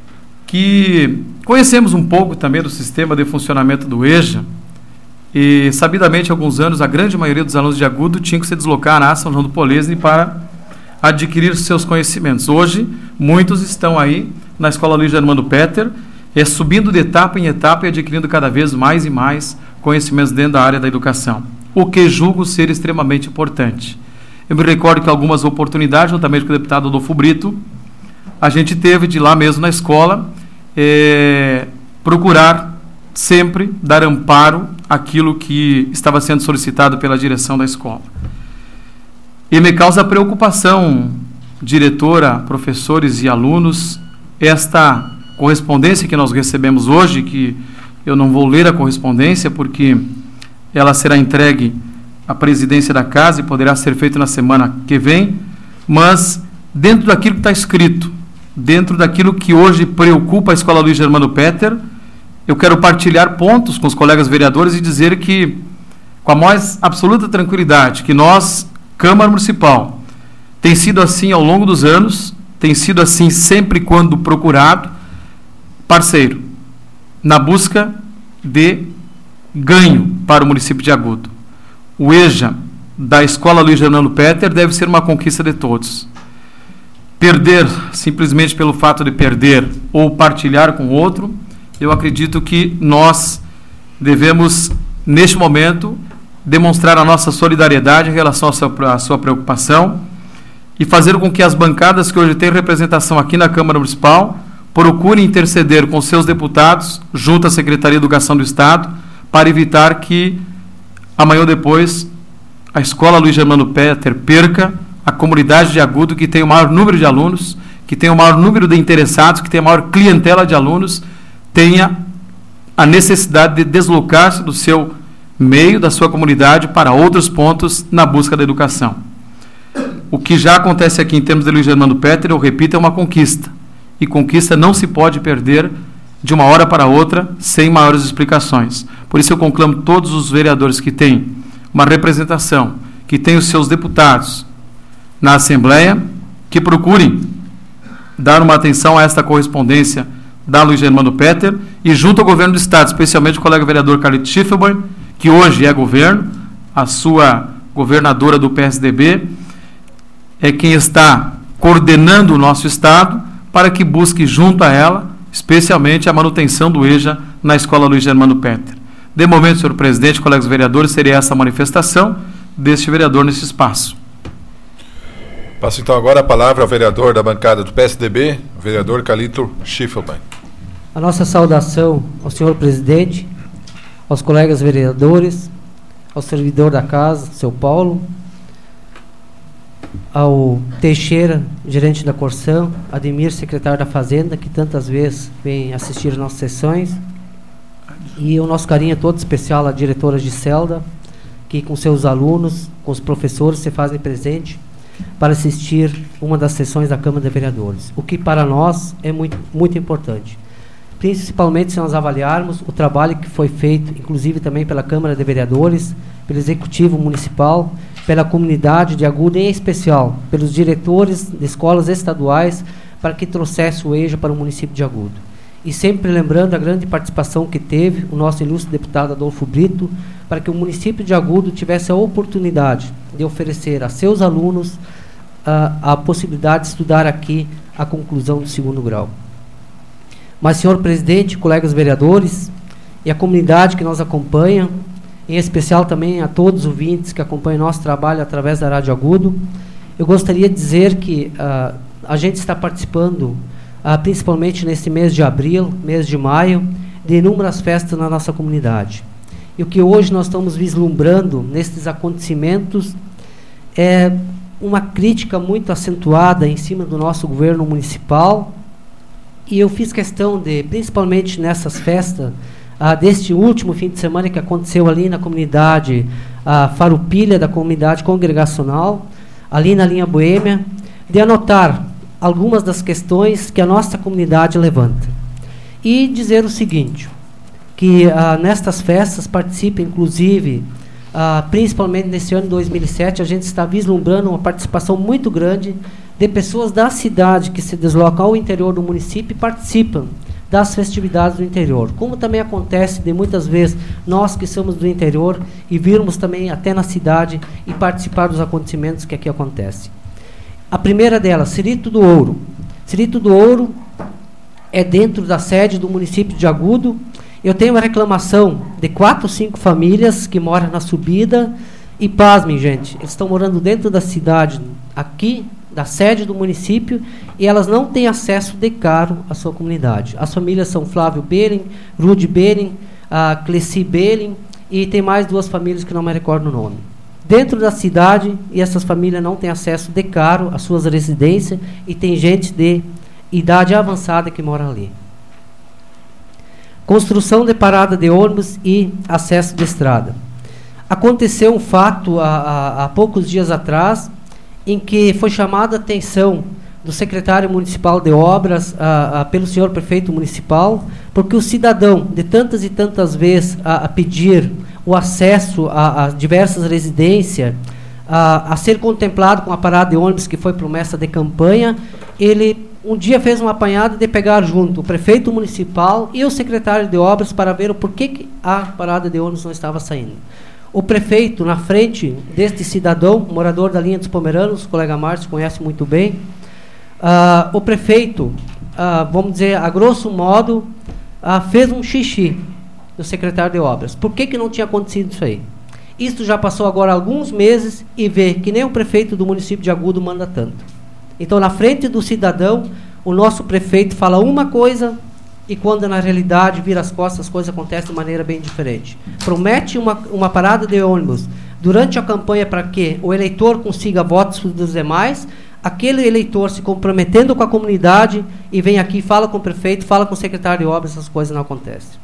[SPEAKER 3] que conhecemos um pouco também do sistema de funcionamento do EJA, e sabidamente há alguns anos a grande maioria dos alunos de Agudo tinham que se deslocar a São João do Polesne para adquirir seus conhecimentos. Hoje, muitos estão aí na Escola Luiz Germano Petter, subindo de etapa em etapa e adquirindo cada vez mais e mais conhecimentos dentro da área da educação, o que julgo ser extremamente importante. Eu me recordo que algumas oportunidades, juntamente com o deputado Adolfo Brito, a gente teve de lá mesmo na escola procurar sempre dar amparo àquilo que estava sendo solicitado pela direção da escola. E me causa preocupação, diretora, professores e alunos, esta correspondência que nós recebemos hoje, que eu não vou ler a correspondência porque ela será entregue à presidência da casa e poderá ser feita na semana que vem, mas dentro daquilo que está escrito, dentro daquilo que hoje preocupa a Escola Luiz Germano Petter, eu quero partilhar pontos com os colegas vereadores e dizer que, com a mais absoluta tranquilidade, que nós, Câmara Municipal, Tem sido assim ao longo dos anos, tem sido assim sempre quando procurado parceiro, na busca de ganho para o município de Agudo. O EJA da Escola Luiz Germano Petter deve ser uma conquista de todos. Perder, simplesmente pelo fato de perder, ou partilhar com outro, eu acredito que nós devemos, neste momento, demonstrar a nossa solidariedade em relação à sua preocupação e fazer com que as bancadas que hoje têm representação aqui na Câmara Municipal procurem interceder com seus deputados junto à Secretaria de Educação do Estado para evitar que, amanhã ou depois, a Escola Luiz Germano Petter perca a comunidade de Agudo, que tem o maior número de alunos, que tem o maior número de interessados, que tem a maior clientela de alunos, tenha a necessidade de deslocar-se do seu meio, da sua comunidade, para outros pontos na busca da educação. O que já acontece aqui em termos de Luiz Germano Petter, eu repito, é uma conquista. E conquista não se pode perder de uma hora para outra sem maiores explicações. Por isso eu conclamo todos os vereadores que têm uma representação, que têm os seus deputados na Assembleia, que procurem dar uma atenção a esta correspondência da Luiz Germano Petter e junto ao governo do Estado, especialmente o colega vereador Carlito Schiffelbein, que hoje é governo, a sua governadora do PSDB, é quem está coordenando o nosso Estado para que busque junto a ela, especialmente a manutenção do EJA na Escola Luiz Germano Petter. De momento, senhor presidente, colegas vereadores, seria essa a manifestação deste vereador nesse espaço.
[SPEAKER 1] Passo então agora a palavra ao vereador da bancada do PSDB, o vereador Carlito Schiffelbein.
[SPEAKER 6] A nossa saudação ao senhor presidente, aos colegas vereadores, ao servidor da casa, seu Paulo, ao Teixeira, gerente da Corção, Ademir, secretário da Fazenda, que tantas vezes vem assistir às nossas sessões, e o nosso carinho todo especial à diretora Giselda, que com seus alunos, com os professores, se fazem presente para assistir uma das sessões da Câmara de Vereadores, o que para nós é muito, muito importante. Principalmente se nós avaliarmos o trabalho que foi feito, inclusive também pela Câmara de Vereadores, pelo Executivo Municipal, pela comunidade de Agudo, em especial pelos diretores de escolas estaduais, para que trouxesse o EJA para o município de Agudo. E sempre lembrando a grande participação que teve o nosso ilustre deputado Adolfo Brito, para que o município de Agudo tivesse a oportunidade de oferecer a seus alunos a possibilidade de estudar aqui a conclusão do 2º grau. Mas, senhor presidente, colegas vereadores e a comunidade que nos acompanha, em especial também a todos os ouvintes que acompanham nosso trabalho através da Rádio Agudo, eu gostaria de dizer que a gente está participando, principalmente nesse mês de abril, mês de maio, de inúmeras festas na nossa comunidade. E o que hoje nós estamos vislumbrando nesses acontecimentos é uma crítica muito acentuada em cima do nosso governo municipal. E eu fiz questão de, principalmente nessas festas, deste último fim de semana que aconteceu ali na comunidade Farroupilha, da comunidade congregacional, ali na linha Boêmia, de anotar algumas das questões que a nossa comunidade levanta. E dizer o seguinte, que nestas festas participa, inclusive, principalmente nesse ano de 2007, a gente está vislumbrando uma participação muito grande de pessoas da cidade que se deslocam ao interior do município e participam das festividades do interior. Como também acontece de muitas vezes nós que somos do interior e virmos também até na cidade e participar dos acontecimentos que aqui acontecem. A primeira delas, Cerrito do Ouro. Cerrito do Ouro é dentro da sede do município de Agudo. Eu tenho uma reclamação de 4 ou 5 famílias que moram na subida e, pasmem, gente, eles estão morando dentro da cidade, aqui, da sede do município, e elas não têm acesso de carro à sua comunidade. As famílias são Flávio Bering, Rude Bering, Cleci Bering, e tem mais 2 famílias que não me recordo o nome. Dentro da cidade, e essas famílias não têm acesso de carro às suas residências, e tem gente de idade avançada que mora ali. Construção de parada de ônibus e acesso de estrada. Aconteceu um fato há poucos dias atrás, em que foi chamada a atenção do secretário municipal de obras pelo senhor prefeito municipal, porque o cidadão, de tantas e tantas vezes a pedir o acesso a diversas residências a ser contemplado com a parada de ônibus que foi promessa de campanha. Ele um dia fez um apanhado de pegar junto o prefeito municipal e o secretário de obras para ver o porquê que a parada de ônibus não estava saindo. O prefeito, na frente deste cidadão, morador da linha dos Pomeranos, o colega Márcio conhece muito bem, o prefeito, vamos dizer, a grosso modo, fez um xixi no secretário de obras. Por que não tinha acontecido isso aí? Isto já passou agora alguns meses e vê que nem o prefeito do município de Agudo manda tanto. Então, na frente do cidadão, o nosso prefeito fala uma coisa e quando na realidade vira as costas, as coisas acontecem de maneira bem diferente. Promete uma parada de ônibus durante a campanha para que o eleitor consiga votos dos demais, aquele eleitor se comprometendo com a comunidade e vem aqui, fala com o prefeito, fala com o secretário de obras, essas coisas não acontecem.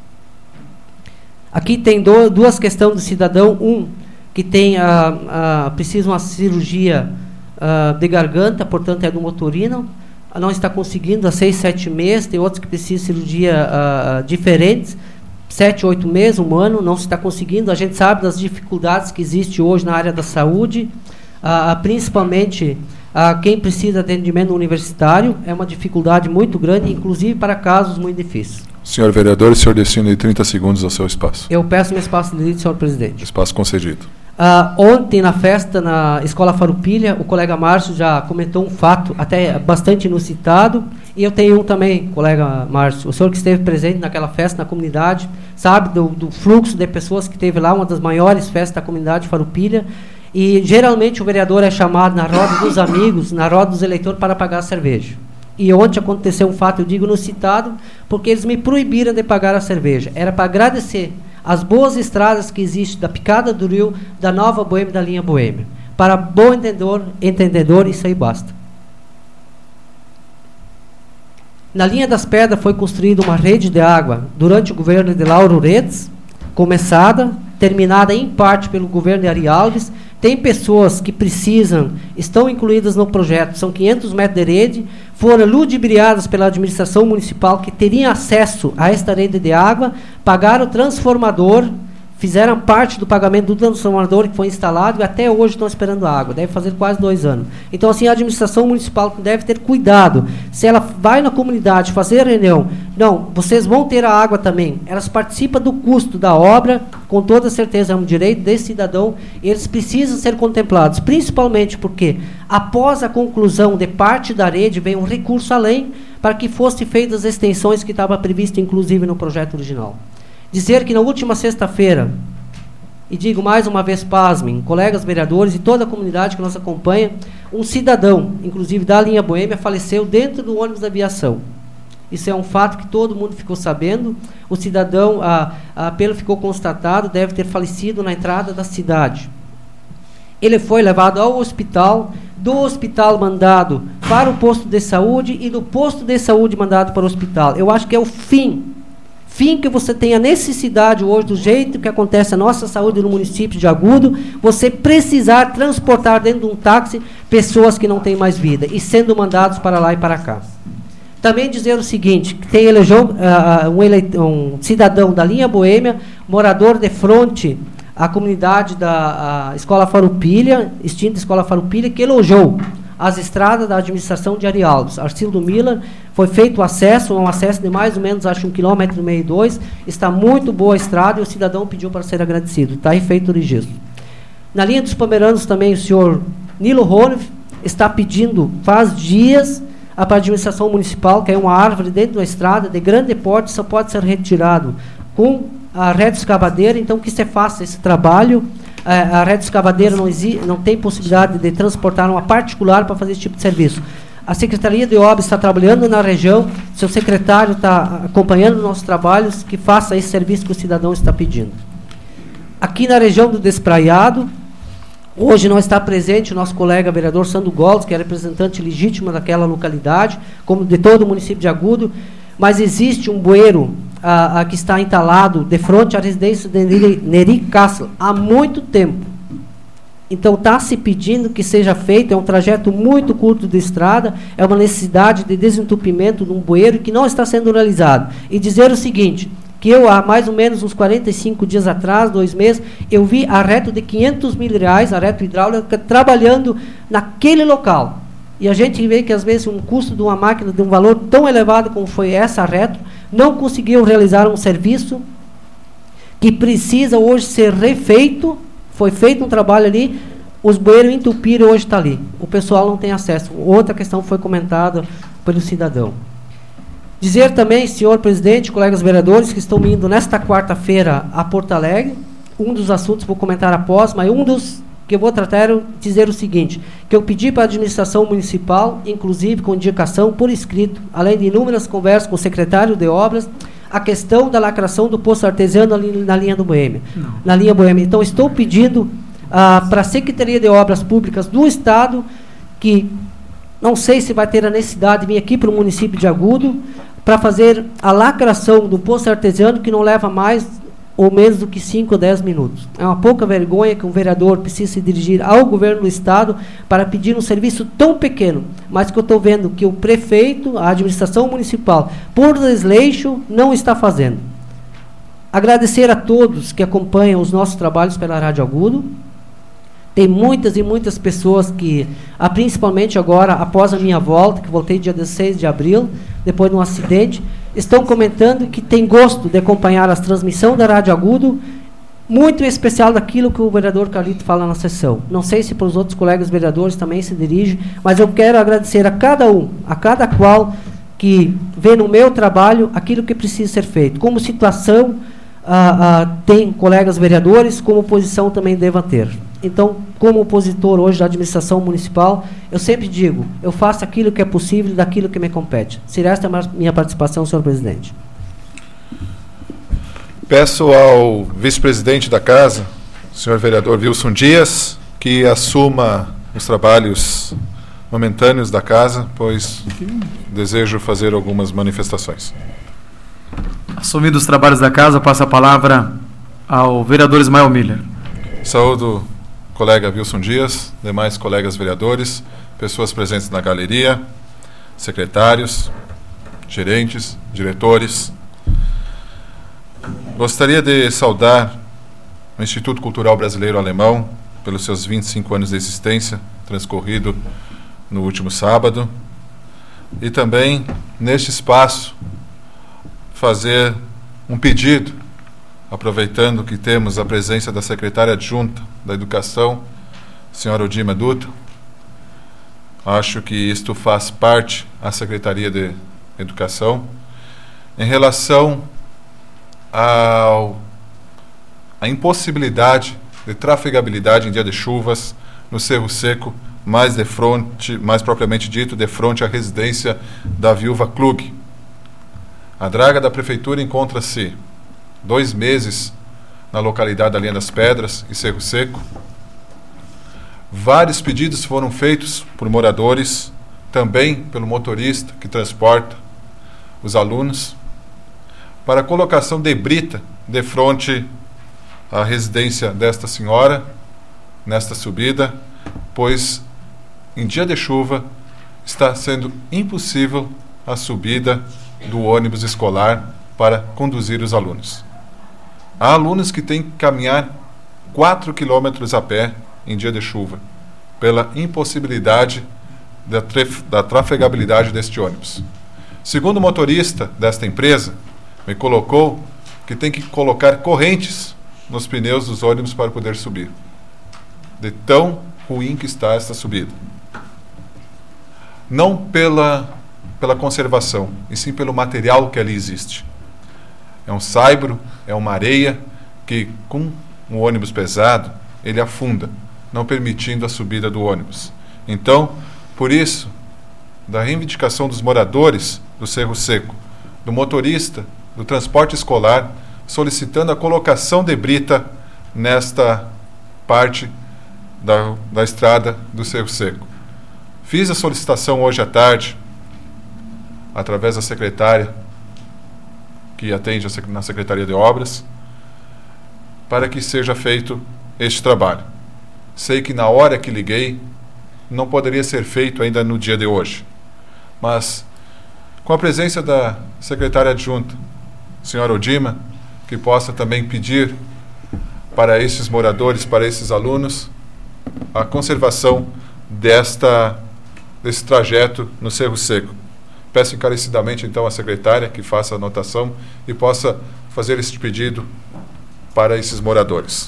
[SPEAKER 6] Aqui tem duas questões do cidadão. Que tem precisa uma cirurgia de garganta, portanto é do motorino, não está conseguindo há 6, 7 meses, tem outros que precisam de cirurgia diferentes, 7, 8 meses, 1 ano, não se está conseguindo. A gente sabe das dificuldades que existem hoje na área da saúde, principalmente quem precisa de atendimento universitário, é uma dificuldade muito grande, inclusive para casos muito difíceis.
[SPEAKER 1] Senhor vereador, o senhor destina de 30 segundos ao seu espaço.
[SPEAKER 6] Eu peço meu espaço de senhor presidente.
[SPEAKER 1] Espaço concedido.
[SPEAKER 6] Ontem, na festa na Escola Farroupilha, o colega Márcio já comentou um fato até bastante inusitado, e eu tenho um também, colega Márcio. O senhor que esteve presente naquela festa na comunidade, sabe do fluxo de pessoas que teve lá, uma das maiores festas da comunidade Farroupilha, e geralmente o vereador é chamado na roda dos amigos, na roda dos eleitores para pagar a cerveja. E ontem aconteceu um fato, eu digo inusitado, porque eles me proibiram de pagar a cerveja. Era para agradecer as boas estradas que existem da Picada do Rio, da Nova Boêmia e da linha Boêmia. Para bom entendedor, isso aí basta. Na linha das Pedras foi construída uma rede de água durante o governo de Lauro Retz, começada, terminada em parte pelo governo de Ari Alves. Tem pessoas que precisam, estão incluídas no projeto, são 500 metros de rede, foram ludibriadas pela administração municipal que teriam acesso a esta rede de água, pagaram o transformador, fizeram parte do pagamento do transformador que foi instalado e até hoje estão esperando a água, deve fazer quase 2 anos. Então, assim, a administração municipal deve ter cuidado, se ela vai na comunidade fazer reunião, não, vocês vão ter a água também, elas participam do custo da obra, com toda certeza é um direito desse cidadão, eles precisam ser contemplados, principalmente porque, após a conclusão de parte da rede, vem um recurso além para que fossem feitas as extensões que estava prevista, inclusive, no projeto original. Dizer que na última sexta-feira, e digo mais uma vez, pasmem, colegas vereadores e toda a comunidade que nos acompanha, um cidadão, inclusive da linha Boêmia, faleceu dentro do ônibus da aviação. Isso é um fato que todo mundo ficou sabendo. O cidadão, pelo ficou constatado, deve ter falecido na entrada da cidade. Ele foi levado ao hospital, do hospital mandado para o posto de saúde e do posto de saúde mandado para o hospital. Eu acho que é o fim que você tem a necessidade hoje, do jeito que acontece a nossa saúde no município de Agudo, você precisar transportar dentro de um táxi pessoas que não têm mais vida e sendo mandados para lá e para cá. Também dizer o seguinte, que tem elegeu um cidadão da linha Boêmia, morador de fronte à comunidade da Escola Farroupilha, extinta Escola Farroupilha, que elogiou as estradas da administração de Ari Alves. Arcildo Miller, foi feito um acesso de mais ou menos, acho, 1,5 km, está muito boa a estrada e o cidadão pediu para ser agradecido. Está aí feito o registro. Na linha dos Pomeranos também, o senhor Nilo Rone está pedindo, faz dias, para a administração municipal, que é uma árvore dentro da estrada, de grande porte, só pode ser retirado com a rede escavadeira, então que se faça esse trabalho. A rede escavadeira não tem possibilidade de transportar uma particular para fazer esse tipo de serviço. A Secretaria de Obras está trabalhando na região, seu secretário está acompanhando nossos trabalhos, que faça esse serviço que o cidadão está pedindo. Aqui na região do Despraiado, hoje não está presente o nosso colega vereador Sandro Gols, que é representante legítimo daquela localidade, como de todo o município de Agudo, mas existe um bueiro que está entalado de frente à residência de Neri Castro há muito tempo. Então está se pedindo que seja feito, é um trajeto muito curto de estrada, é uma necessidade de desentupimento de um bueiro que não está sendo realizado. E dizer o seguinte, que eu, há mais ou menos uns 45 dias atrás, 2 meses, eu vi a reto de 500 mil reais, a reto hidráulica, trabalhando naquele local. E a gente vê que, às vezes, um custo de uma máquina de um valor tão elevado como foi essa reto, não conseguiu realizar um serviço que precisa hoje ser refeito. Foi feito um trabalho ali, os bueiros entupiram, hoje está ali. O pessoal não tem acesso. Outra questão foi comentada pelo cidadão. Dizer também, senhor presidente, colegas vereadores, que estão indo nesta quarta-feira a Porto Alegre. Um dos assuntos vou comentar após, mas um dos que eu vou tratar é dizer o seguinte, que eu pedi para a administração municipal, inclusive com indicação por escrito, além de inúmeras conversas com o secretário de obras, a questão da lacração do poço artesiano ali na linha do Boêmia. Na linha Boêmia. Então, estou pedindo para a Secretaria de Obras Públicas do Estado, que não sei se vai ter a necessidade de vir aqui para o município de Agudo, para fazer a lacração do poço artesiano, que não leva mais ou menos do que 5 ou 10 minutos. É uma pouca vergonha que um vereador precise se dirigir ao governo do Estado para pedir um serviço tão pequeno, mas que eu estou vendo que o prefeito, a administração municipal, por desleixo, não está fazendo. Agradecer a todos que acompanham os nossos trabalhos pela Rádio Agudo. Tem muitas e muitas pessoas que, principalmente agora, após a minha volta, que voltei dia 16 de abril, depois de um acidente, estão comentando que tem gosto de acompanhar as transmissões da Rádio Agudo, muito em especial daquilo que o vereador Carlito fala na sessão. Não sei se para os outros colegas vereadores também se dirige, mas eu quero agradecer a cada um, a cada qual que vê no meu trabalho aquilo que precisa ser feito. Como situação, tem colegas vereadores, como oposição também deva ter. Então, como opositor hoje da administração municipal, eu sempre digo, eu faço aquilo que é possível daquilo que me compete. Será esta a minha participação, senhor presidente.
[SPEAKER 1] Peço ao vice-presidente da Casa, senhor vereador Wilson Dias, que assuma os trabalhos momentâneos da Casa, pois desejo fazer algumas manifestações.
[SPEAKER 3] Assumindo os trabalhos da Casa, passo a palavra ao vereador Ismael Miller.
[SPEAKER 1] Saúdo o colega Wilson Dias, demais colegas vereadores, pessoas presentes na galeria, secretários, gerentes, diretores. Gostaria de saudar o Instituto Cultural Brasileiro Alemão pelos seus 25 anos de existência, transcorrido no último sábado, e também, neste espaço, fazer um pedido, aproveitando que temos a presença da secretária adjunta da Educação, senhora Odima Dutra. Acho que isto faz parte da Secretaria de Educação, em relação à impossibilidade de trafegabilidade em dia de chuvas no Cerro Seco, mais propriamente dito, de frente à residência da Viúva Klug. A draga da Prefeitura encontra-se 2 meses na localidade da Linha das Pedras e Cerro Seco. Vários pedidos foram feitos por moradores, também pelo motorista que transporta os alunos, para a colocação de brita de frente à residência desta senhora, nesta subida, pois em dia de chuva está sendo impossível a subida do ônibus escolar para conduzir os alunos. Há alunos que têm que caminhar 4 quilômetros a pé em dia de chuva, pela impossibilidade da trafegabilidade deste ônibus. Segundo o motorista desta empresa, me colocou que tem que colocar correntes nos pneus dos ônibus para poder subir. De tão ruim que está esta subida. Não pela conservação, e sim pelo material que ali existe. É um saibro, é uma areia que, com um ônibus pesado, ele afunda, não permitindo a subida do ônibus. Então, por isso, da reivindicação dos moradores do Cerro Seco, do motorista, do transporte escolar, solicitando a colocação de brita nesta parte da estrada do Cerro Seco. Fiz a solicitação hoje à tarde, através da secretária que atende na Secretaria de Obras, para que seja feito este trabalho. Sei que na hora que liguei, não poderia ser feito ainda no dia de hoje, mas com a presença da secretária adjunta, senhora Odima, que possa também pedir para esses moradores, para esses alunos, a conservação desse trajeto no Cerro Seco. Peço encarecidamente, então, à secretária que faça a anotação e possa fazer esse pedido para esses moradores.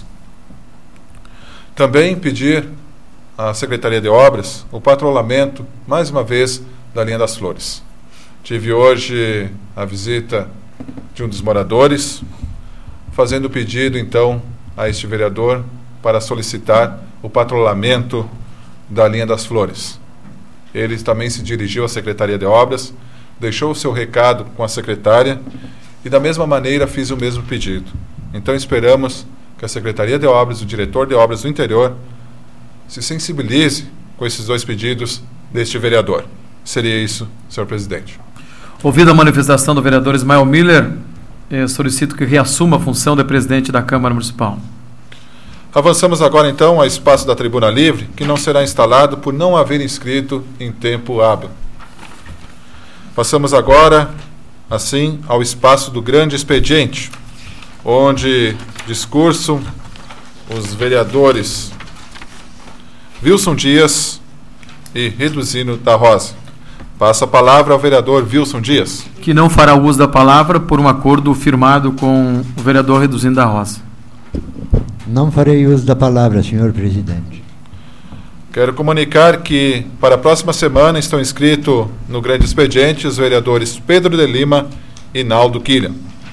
[SPEAKER 1] Também pedir à Secretaria de Obras o patrulhamento, mais uma vez, da linha das Flores. Tive hoje a visita de um dos moradores, fazendo pedido, então, a este vereador para solicitar o patrulhamento da linha das Flores. Ele também se dirigiu à Secretaria de Obras, deixou o seu recado com a secretária e, da mesma maneira, fiz o mesmo pedido. Então, esperamos que a Secretaria de Obras, o diretor de Obras do Interior, se sensibilize com esses dois pedidos deste vereador. Seria isso, senhor presidente.
[SPEAKER 3] Ouvida a manifestação do vereador Ismael Miller, solicito que reassuma a função de presidente da Câmara Municipal.
[SPEAKER 1] Avançamos agora, então, ao espaço da tribuna livre, que não será instalado por não haver inscrito em tempo hábil. Passamos agora, assim, ao espaço do grande expediente, onde discursam os vereadores Wilson Dias e Reduzino da Rosa. Passa a palavra ao vereador Wilson Dias.
[SPEAKER 3] Que não fará uso da palavra por um acordo firmado com o vereador Reduzino da Rosa.
[SPEAKER 4] Não farei uso da palavra, senhor presidente.
[SPEAKER 1] Quero comunicar que para a próxima semana estão inscritos no grande expediente os vereadores Pedro de Lima e Naldo Killian.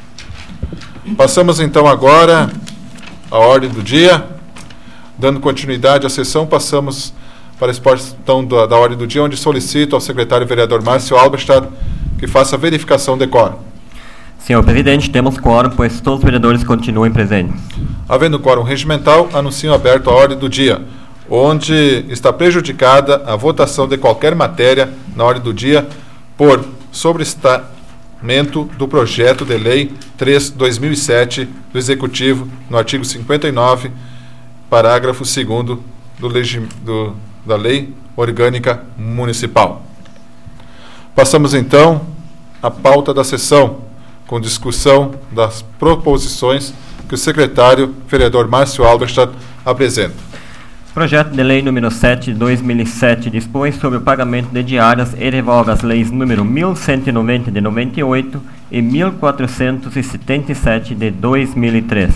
[SPEAKER 1] Passamos então agora à ordem do dia. Dando continuidade à sessão, passamos para a exposição da ordem do dia, onde solicito ao secretário vereador Márcio Alberstadt que faça a verificação de quórum.
[SPEAKER 2] Senhor presidente, temos quórum, pois todos os vereadores continuem presentes.
[SPEAKER 1] Havendo quórum regimental, anuncio aberto a ordem do dia, onde está prejudicada a votação de qualquer matéria na ordem do dia por sobrestamento do projeto de lei 3/2007 do Executivo, no artigo 59, parágrafo 2º da Lei Orgânica Municipal. Passamos, então, à pauta da sessão, com discussão das proposições que o secretário vereador Márcio Alberstadt apresenta.
[SPEAKER 2] Projeto de lei número 7 de 2007 dispõe sobre o pagamento de diárias e revoga as leis número 1190 de 98 e 1477 de 2003.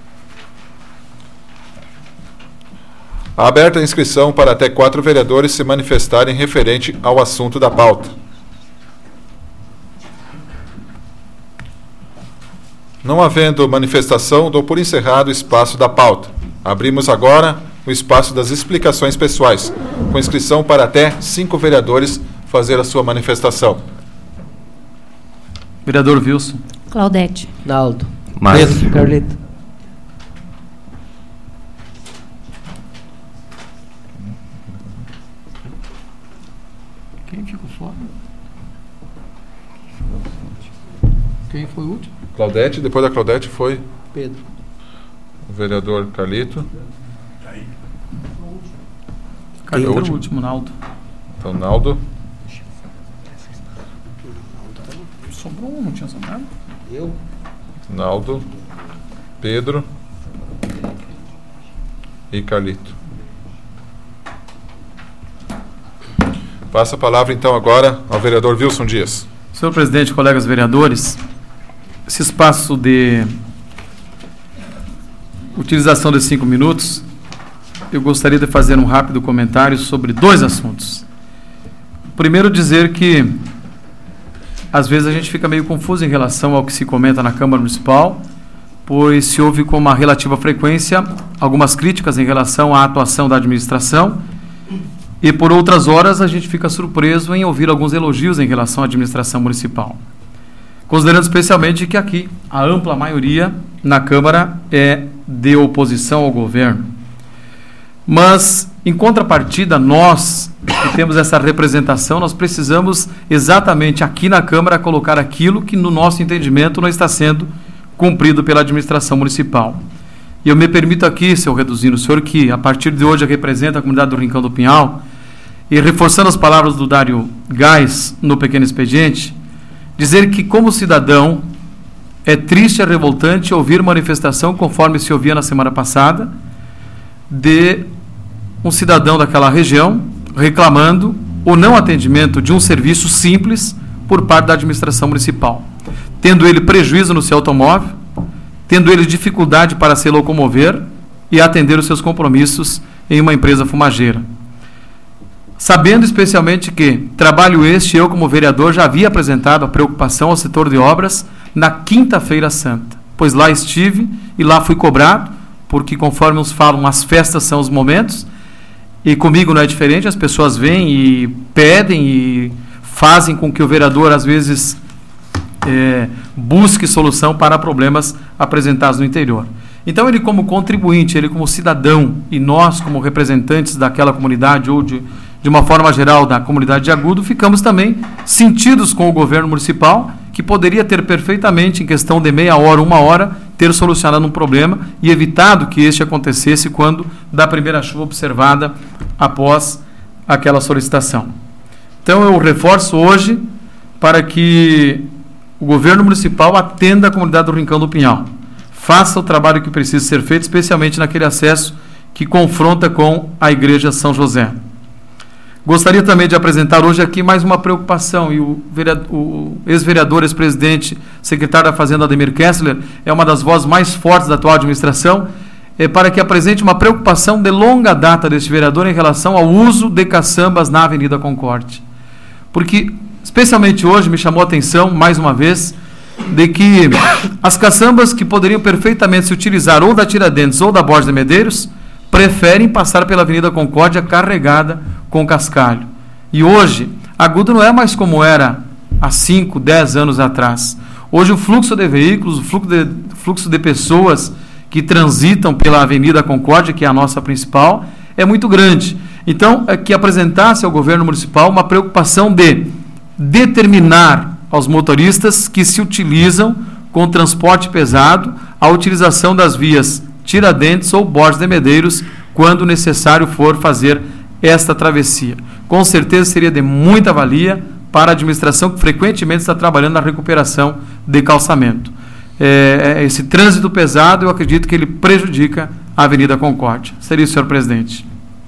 [SPEAKER 1] Aberta a inscrição para até 4 vereadores se manifestarem referente ao assunto da pauta. Não havendo manifestação, dou por encerrado o espaço da pauta. Abrimos agora o espaço das explicações pessoais, com inscrição para até 5 vereadores fazer a sua manifestação.
[SPEAKER 3] Vereador Wilson.
[SPEAKER 5] Claudete.
[SPEAKER 6] Naldo.
[SPEAKER 2] Márcio.
[SPEAKER 6] Carlito.
[SPEAKER 3] Quem ficou fora? Quem foi o último?
[SPEAKER 1] Claudete, depois da Claudete foi
[SPEAKER 7] Pedro.
[SPEAKER 1] o vereador Carlito.
[SPEAKER 3] Carlito
[SPEAKER 1] o
[SPEAKER 3] era o último, Naldo.
[SPEAKER 1] Então, Naldo.
[SPEAKER 3] Sobrou um, não tinha sobrado?
[SPEAKER 7] Eu.
[SPEAKER 1] Naldo, Pedro e Carlito. Passa a palavra, então, agora ao vereador Wilson Dias.
[SPEAKER 3] Senhor presidente, colegas vereadores, esse espaço de utilização de 5 minutos, eu gostaria de fazer um rápido comentário sobre 2 assuntos. Primeiro, dizer que às vezes a gente fica meio confuso em relação ao que se comenta na Câmara Municipal, pois se ouve com uma relativa frequência algumas críticas em relação à atuação da administração, e por outras horas a gente fica surpreso em ouvir alguns elogios em relação à administração municipal. Considerando especialmente que aqui a ampla maioria na Câmara é de oposição ao governo. Mas, em contrapartida, nós que temos essa representação, nós precisamos exatamente aqui na Câmara colocar aquilo que no nosso entendimento não está sendo cumprido pela administração municipal. E eu me permito aqui, seu Reduzino, o senhor que a partir de hoje representa a comunidade do Rincão do Pinhal, e reforçando as palavras do Dário Gás no Pequeno Expediente, dizer que como cidadão É triste, é revoltante ouvir manifestação, conforme se ouvia na semana passada, de um cidadão daquela região reclamando o não atendimento de um serviço simples por parte da administração municipal, tendo ele prejuízo no seu automóvel, tendo ele dificuldade para se locomover e atender os seus compromissos em uma empresa fumageira. Sabendo especialmente que trabalho este, eu como vereador já havia apresentado a preocupação ao setor de obras na Quinta-feira Santa, pois lá estive e lá fui cobrado, porque conforme nos falam, as festas são os momentos, e comigo não é diferente, as pessoas vêm e pedem e fazem com que o vereador às vezes busque solução para problemas apresentados no interior. Então ele como contribuinte, ele como cidadão e nós como representantes daquela comunidade ou de uma forma geral da comunidade de Agudo, ficamos também sentidos com o governo municipal, que poderia ter perfeitamente, em questão de meia hora, 1 hora, ter solucionado um problema e evitado que este acontecesse quando da primeira chuva observada após aquela solicitação. Então eu reforço hoje para que o governo municipal atenda a comunidade do Rincão do Pinhal, faça o trabalho que precisa ser feito, especialmente naquele acesso que confronta com a Igreja São José. Gostaria também de apresentar hoje aqui mais uma preocupação, e o ex-vereador, ex-presidente, secretário da Fazenda, Ademir Kessler, é uma das vozes mais fortes da atual administração, para que apresente uma preocupação de longa data deste vereador em relação ao uso de caçambas na Avenida Concórdia. Porque, especialmente hoje, me chamou a atenção, mais uma vez, de que as caçambas que poderiam perfeitamente se utilizar ou da Tiradentes ou da Borges de Medeiros, preferem passar pela Avenida Concórdia carregada com cascalho. E hoje, Agudo não é mais como era há 5, 10 anos atrás. Hoje o fluxo de veículos, o fluxo de pessoas que transitam pela Avenida Concórdia, que é a nossa principal, é muito grande. Então, é que apresentasse ao governo municipal uma preocupação de determinar aos motoristas que se utilizam com transporte pesado a utilização das vias Tiradentes ou Borges de Medeiros quando necessário for fazer esta travessia. Com certeza seria de muita valia para a administração que frequentemente está trabalhando na recuperação de calçamento. Esse trânsito pesado, eu acredito que ele prejudica a Avenida Concórdia. Seria isso, senhor presidente.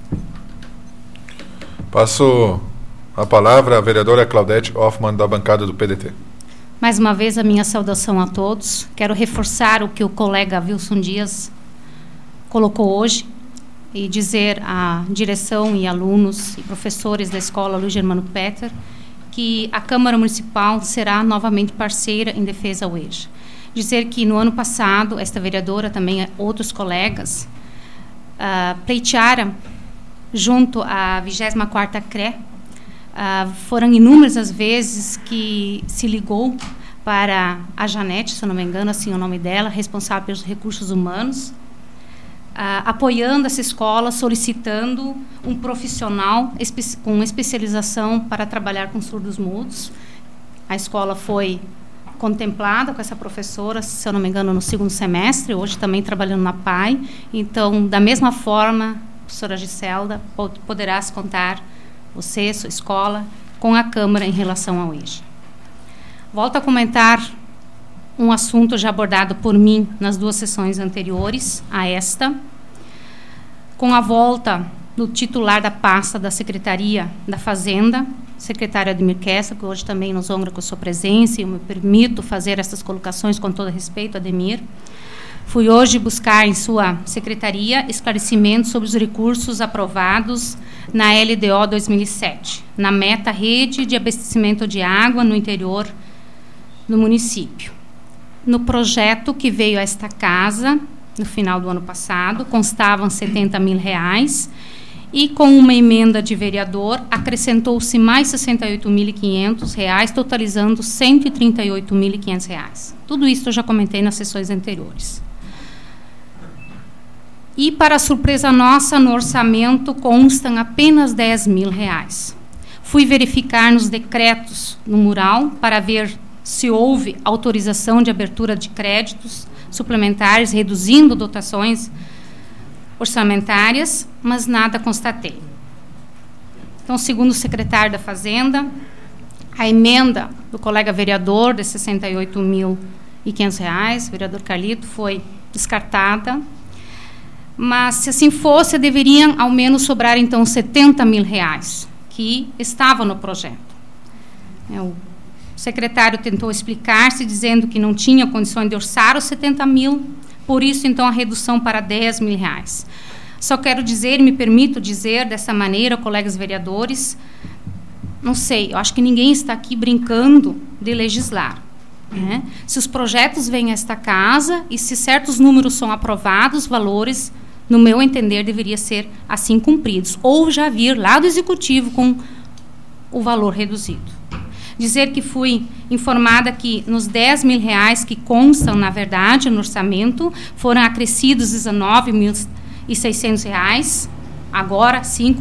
[SPEAKER 1] Passo a palavra à vereadora Claudete Hoffmann, da bancada do PDT.
[SPEAKER 5] Mais uma vez, a minha saudação a todos. Quero reforçar o que o colega Wilson Dias colocou hoje e dizer à direção e alunos e professores da escola Luiz Germano Petter que a Câmara Municipal será novamente parceira em defesa ao EJA. Dizer que no ano passado, esta vereadora, também outros colegas, pleitearam junto à 24ª CRE, foram inúmeras as vezes que se ligou para a Janete, se eu não me engano, assim é o nome dela, responsável pelos recursos humanos, apoiando essa escola, solicitando um profissional com especialização para trabalhar com surdos mudos. A escola foi contemplada com essa professora, se eu não me engano, no 2º semestre, hoje também trabalhando na PAI. Então, da mesma forma, professora Giselda, poderá se contar, você, sua escola, com a Câmara em relação ao EJA. Volto a comentar um assunto já abordado por mim nas 2 sessões anteriores a esta, com a volta do titular da pasta da Secretaria da Fazenda, secretário Ademir Kessler, que hoje também nos honra com a sua presença, e eu me permito fazer essas colocações com todo respeito, Ademir. Fui hoje buscar em sua secretaria esclarecimentos sobre os recursos aprovados na LDO 2007, na meta rede de abastecimento de água no interior do município. No projeto que veio a esta casa, no final do ano passado, constavam R$70 mil, e com uma emenda de vereador, acrescentou-se mais R$68.500, totalizando R$138.500. Tudo isso eu já comentei nas sessões anteriores. E, para surpresa nossa, no orçamento constam apenas R$10 mil. Fui verificar nos decretos no mural para ver se houve autorização de abertura de créditos suplementares, reduzindo dotações orçamentárias, mas nada constatei. Então, segundo o secretário da Fazenda, a emenda do colega vereador de R$68.500 R$ vereador Carlito, foi descartada. Mas, se assim fosse, deveriam ao menos sobrar, então, R$ 70 mil, que estavam no projeto. O secretário tentou explicar-se, dizendo que não tinha condições de orçar os 70 mil, por isso, então, a redução para R$ 10 mil. Só quero dizer, me permito dizer dessa maneira, colegas vereadores, não sei, eu acho que ninguém está aqui brincando de legislar. Né? Se os projetos vêm a esta casa e se certos números são aprovados, valores, no meu entender, deveriam ser assim cumpridos. Ou já vir lá do Executivo com o valor reduzido. Dizer que fui informada que nos R$ 10 mil que constam, na verdade, no orçamento, foram acrescidos R$ 19.600, agora sim,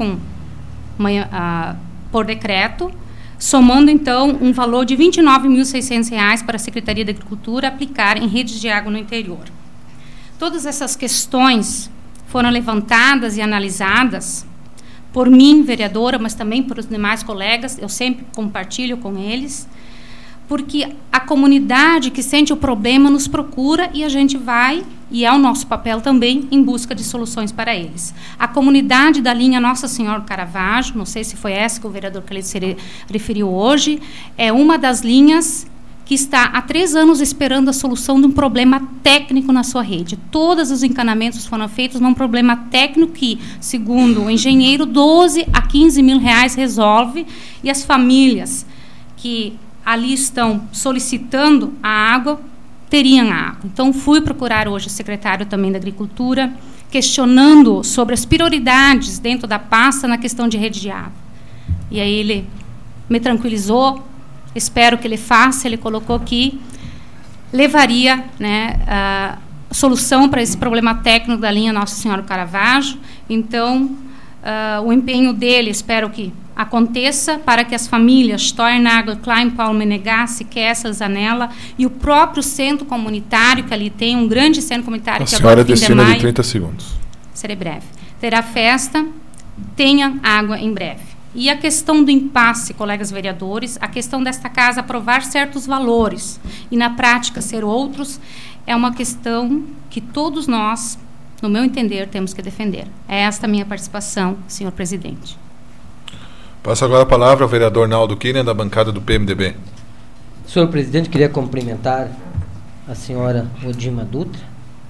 [SPEAKER 5] por decreto, somando, então, um valor de R$ 29.600 para a Secretaria da Agricultura aplicar em redes de água no interior. Todas essas questões foram levantadas e analisadas por mim, vereadora, mas também por os demais colegas, eu sempre compartilho com eles, porque a comunidade que sente o problema nos procura e a gente vai, e é o nosso papel também, em busca de soluções para eles. A comunidade da linha Nossa Senhora do Caravaggio, não sei se foi essa que o vereador Carlito se referiu hoje, é uma das linhas que está há 3 anos esperando a solução de um problema técnico na sua rede. Todos os encanamentos foram feitos num problema técnico que, segundo o engenheiro, 12 a 15 mil reais resolve, e as famílias que ali estão solicitando a água teriam a água. Então, fui procurar hoje o secretário também da Agricultura, questionando sobre as prioridades dentro da pasta na questão de rede de água. E aí ele me tranquilizou, espero que ele faça, ele colocou que levaria, né, a solução para esse problema técnico da linha Nossa Senhora do Caravaggio. Então, o empenho dele, espero que aconteça para que as famílias Stornagel, Klein, Paulo Menegassi, Kessel, Zanella e o próprio centro comunitário, que ali tem um grande centro comunitário, que agora, fim de maio,
[SPEAKER 1] 30 segundos.
[SPEAKER 5] Serei breve. Terá festa, tenha água em breve. E a questão do impasse, colegas vereadores, a questão desta casa aprovar certos valores e, na prática, ser outros, é uma questão que todos nós, no meu entender, temos que defender. É esta a minha participação, senhor presidente.
[SPEAKER 1] Passo agora a palavra ao vereador Naldo Kinen, da bancada do PMDB.
[SPEAKER 6] Senhor presidente, queria cumprimentar a senhora Odima Dutra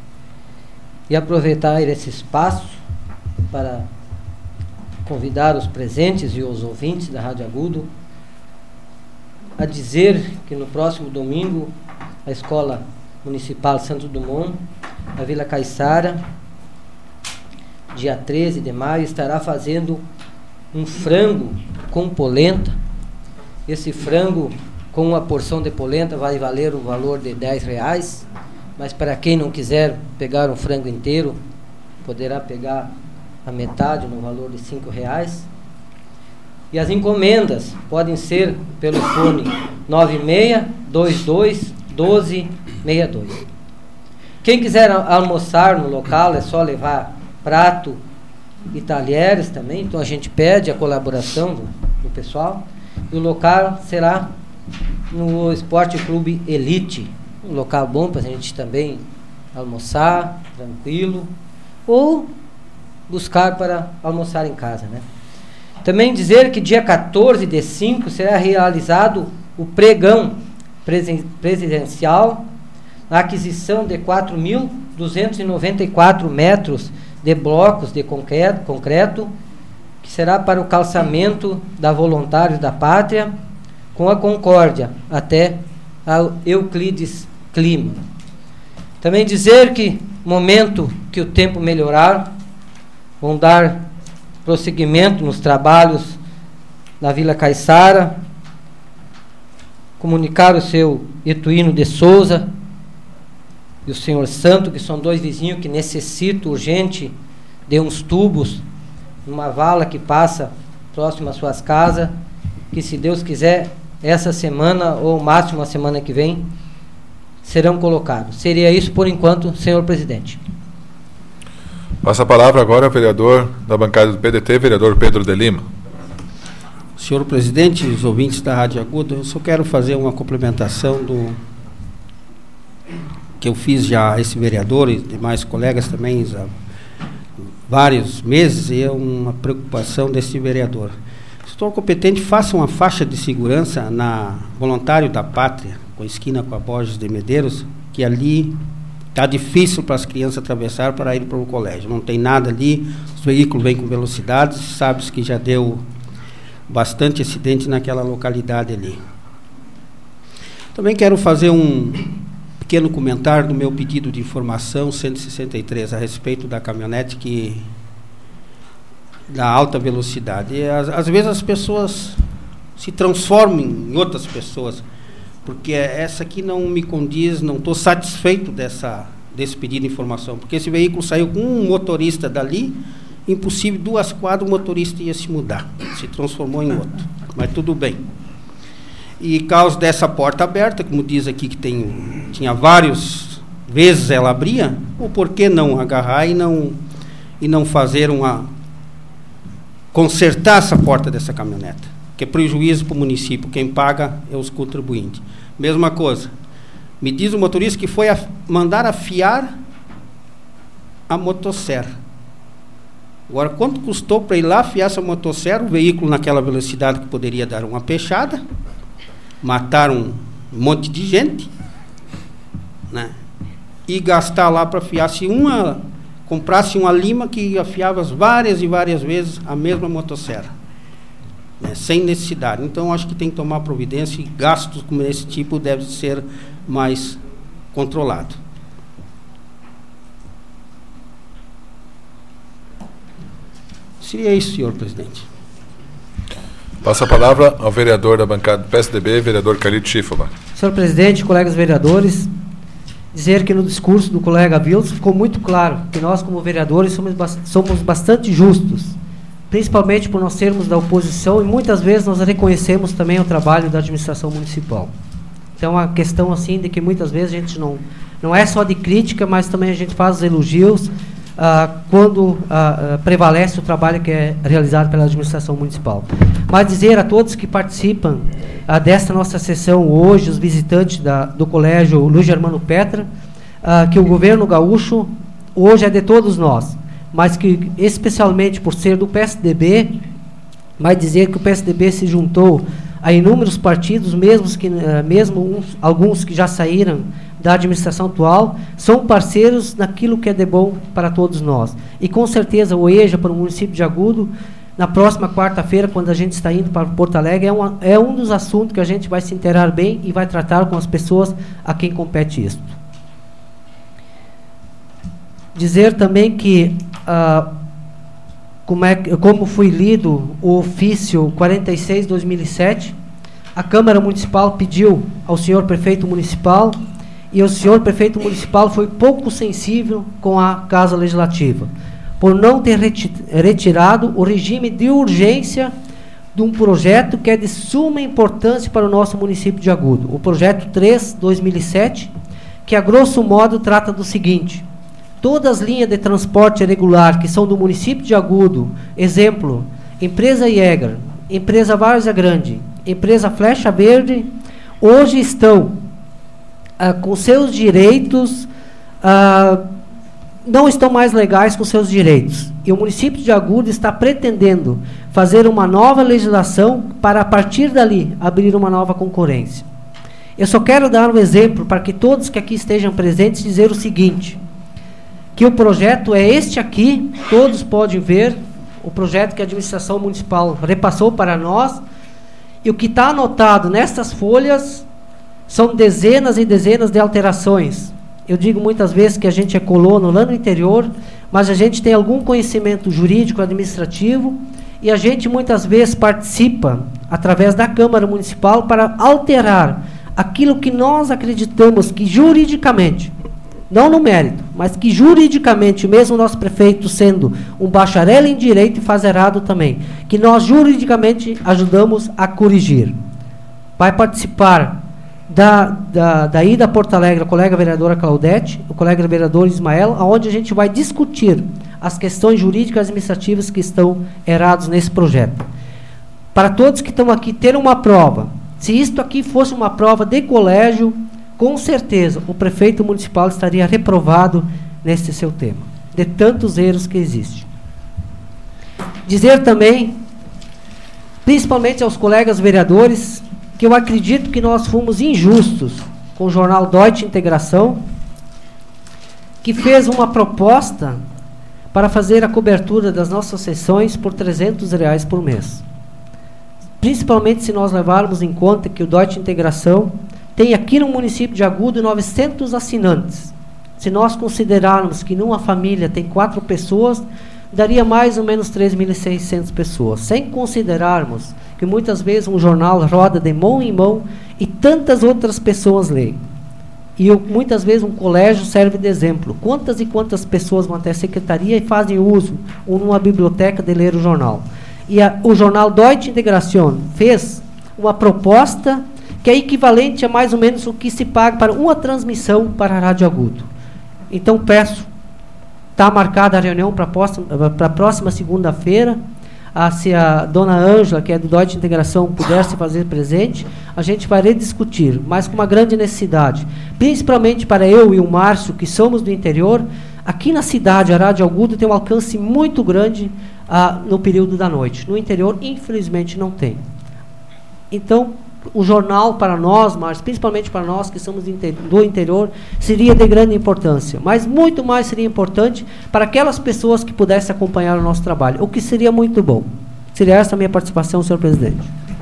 [SPEAKER 6] e aproveitar esse espaço para convidar os presentes e os ouvintes da Rádio Agudo a dizer que no próximo domingo a Escola Municipal Santos Dumont, a Vila Caiçara, dia 13 de maio, estará fazendo um frango com polenta. Esse frango com uma porção de polenta vai valer o valor de R$10, mas para quem não quiser pegar um frango inteiro, poderá pegar a metade no valor de R$5. E as encomendas podem ser pelo fone 96221262. Quem quiser almoçar no local é só levar prato e talheres também, então a gente pede a colaboração do pessoal. E o local será no Esporte Clube Elite, um local bom para a gente também almoçar, tranquilo, ou buscar para almoçar em casa, né? Também dizer que dia 14 de 5 será realizado o pregão presidencial, a aquisição de 4.294 metros de blocos de concreto, que será para o calçamento da Voluntários da Pátria, com a Concórdia, até a Euclides Clima. Também dizer que, no momento que o tempo melhorar, vão dar prosseguimento nos trabalhos na Vila Caiçara, comunicar o seu Etuíno de Souza e o senhor Santo, que são 2 vizinhos que necessitam urgente de uns tubos, numa vala que passa próximo às suas casas, que se Deus quiser, essa semana ou máximo a semana que vem, serão colocados. Seria isso por enquanto, senhor presidente.
[SPEAKER 1] Passa a palavra agora ao vereador da bancada do PDT, vereador Pedro de Lima.
[SPEAKER 7] Senhor presidente, os ouvintes da Rádio Agudo, eu só quero fazer uma complementação que eu fiz já a esse vereador e demais colegas também há vários meses, e é uma preocupação desse vereador. Setor competente, faça uma faixa de segurança na Voluntário da Pátria, com esquina com a Borges de Medeiros, que ali está difícil para as crianças atravessar para ir para o colégio. Não tem nada ali, os veículos vêm com velocidade, sabe-se que já deu bastante acidente naquela localidade ali. Também quero fazer um pequeno comentário do meu pedido de informação 163 a respeito da caminhonete da alta velocidade. E, às vezes as pessoas se transformam em outras pessoas, porque essa aqui não me condiz, não estou satisfeito desse pedido de informação, porque esse veículo saiu com um motorista dali, impossível, 2 quadras, o motorista ia se mudar, se transformou em outro, mas tudo bem. E causa dessa porta aberta, como diz aqui que tinha várias vezes ela abria, ou por que não agarrar e não fazer consertar essa porta dessa caminhonete, que é prejuízo para o município, quem paga é os contribuintes. Mesma coisa, me diz o motorista que foi mandar afiar a motosserra. Agora, quanto custou para ir lá afiar essa motosserra, o veículo naquela velocidade que poderia dar uma pechada, matar um monte de gente, né? E gastar lá para afiar, se comprasse uma lima que afiava várias e várias vezes a mesma motosserra, né? Sem necessidade. Então, acho que tem que tomar providência, e gastos como esse tipo devem ser mais controlados. Seria isso, senhor presidente.
[SPEAKER 1] Passa a palavra ao vereador da bancada do PSDB, vereador Carlito Schiffelbach.
[SPEAKER 6] Senhor presidente, colegas vereadores, dizer que no discurso do colega Wilson ficou muito claro que nós, como vereadores, somos bastante justos, principalmente por nós sermos da oposição, e muitas vezes nós reconhecemos também o trabalho da administração municipal. Então, a questão assim de que muitas vezes a gente não é só de crítica, mas também a gente faz os elogios quando prevalece o trabalho que é realizado pela administração municipal. Mas dizer a todos que participam desta nossa sessão hoje, os visitantes do Colégio Luiz Germano Petra, que o governo gaúcho hoje é de todos nós, mas que especialmente por ser do PSDB, vai dizer que o PSDB se juntou a inúmeros partidos, mesmo alguns que já saíram da administração atual, são parceiros naquilo que é de bom para todos nós. E com certeza o EJA para o município de Agudo, na próxima quarta-feira, quando a gente está indo para Porto Alegre, é um dos assuntos que a gente vai se inteirar bem e vai tratar com as pessoas a quem compete isso. Dizer também que, como foi lido o ofício 46/2007, a Câmara Municipal pediu ao senhor prefeito municipal, e o senhor prefeito municipal foi pouco sensível com a Casa Legislativa, por não ter retirado o regime de urgência de um projeto que é de suma importância para o nosso município de Agudo, o projeto 3/2007, que a grosso modo trata do seguinte: todas as linhas de transporte regular que são do município de Agudo, exemplo, empresa Jäger, empresa Várzea Grande, empresa Flecha Verde, hoje estão com seus direitos, não estão mais legais com seus direitos. E o município de Agudo está pretendendo fazer uma nova legislação para, a partir dali, abrir uma nova concorrência. Eu só quero dar um exemplo para que todos que aqui estejam presentes dizer o seguinte, que o projeto é este aqui, todos podem ver, o projeto que a administração municipal repassou para nós, e o que está anotado nestas folhas são dezenas e dezenas de alterações. Eu digo muitas vezes que a gente é colono lá no interior, mas a gente tem algum conhecimento jurídico, administrativo, e a gente muitas vezes participa, através da Câmara Municipal, para alterar aquilo que nós acreditamos que juridicamente, não no mérito, mas que juridicamente, mesmo o nosso prefeito sendo um bacharel em direito e faz errado também, que nós juridicamente ajudamos a corrigir. Vai participar da ida a Porto Alegre a colega vereadora Claudete, o colega vereador Ismael, onde a gente vai discutir as questões jurídicas e administrativas que estão erradas nesse projeto. Para todos que estão aqui, ter uma prova. Se isto aqui fosse uma prova de colégio,
[SPEAKER 9] com certeza o prefeito municipal estaria reprovado nesse seu tema, de tantos erros que existem. Dizer também, principalmente aos colegas vereadores, que eu acredito que nós fomos injustos com o jornal Deutsche Integração, que fez uma proposta para fazer a cobertura das nossas sessões por R$300 por mês. Principalmente se nós levarmos em conta que o Deutsche Integração tem aqui no município de Agudo 900 assinantes. Se nós considerarmos que numa família tem 4 pessoas, daria mais ou menos 3.600 pessoas. Sem considerarmos que muitas vezes um jornal roda de mão em mão e tantas outras pessoas leem. E muitas vezes um colégio serve de exemplo. Quantas e quantas pessoas vão até a secretaria e fazem uso, ou numa biblioteca, de ler o jornal. E o jornal Deutsche Integração fez uma proposta que é equivalente a mais ou menos o que se paga para uma transmissão para a Rádio Agudo. Então peço, está marcada a reunião para a próxima segunda-feira. Se a dona Ângela, que é do Deutsche Integração, pudesse fazer presente, a gente vai rediscutir, mas com uma grande necessidade, principalmente para eu e o Márcio, que somos do interior. Aqui na cidade, a Rádio Agudo tem um alcance muito grande no período da noite. No interior, infelizmente, não tem. Então, o jornal para nós, Márcio, principalmente para nós que somos do interior, seria de grande importância, mas muito mais seria importante para aquelas pessoas que pudessem acompanhar o nosso trabalho, o que seria muito bom. Seria essa a minha participação, senhor presidente.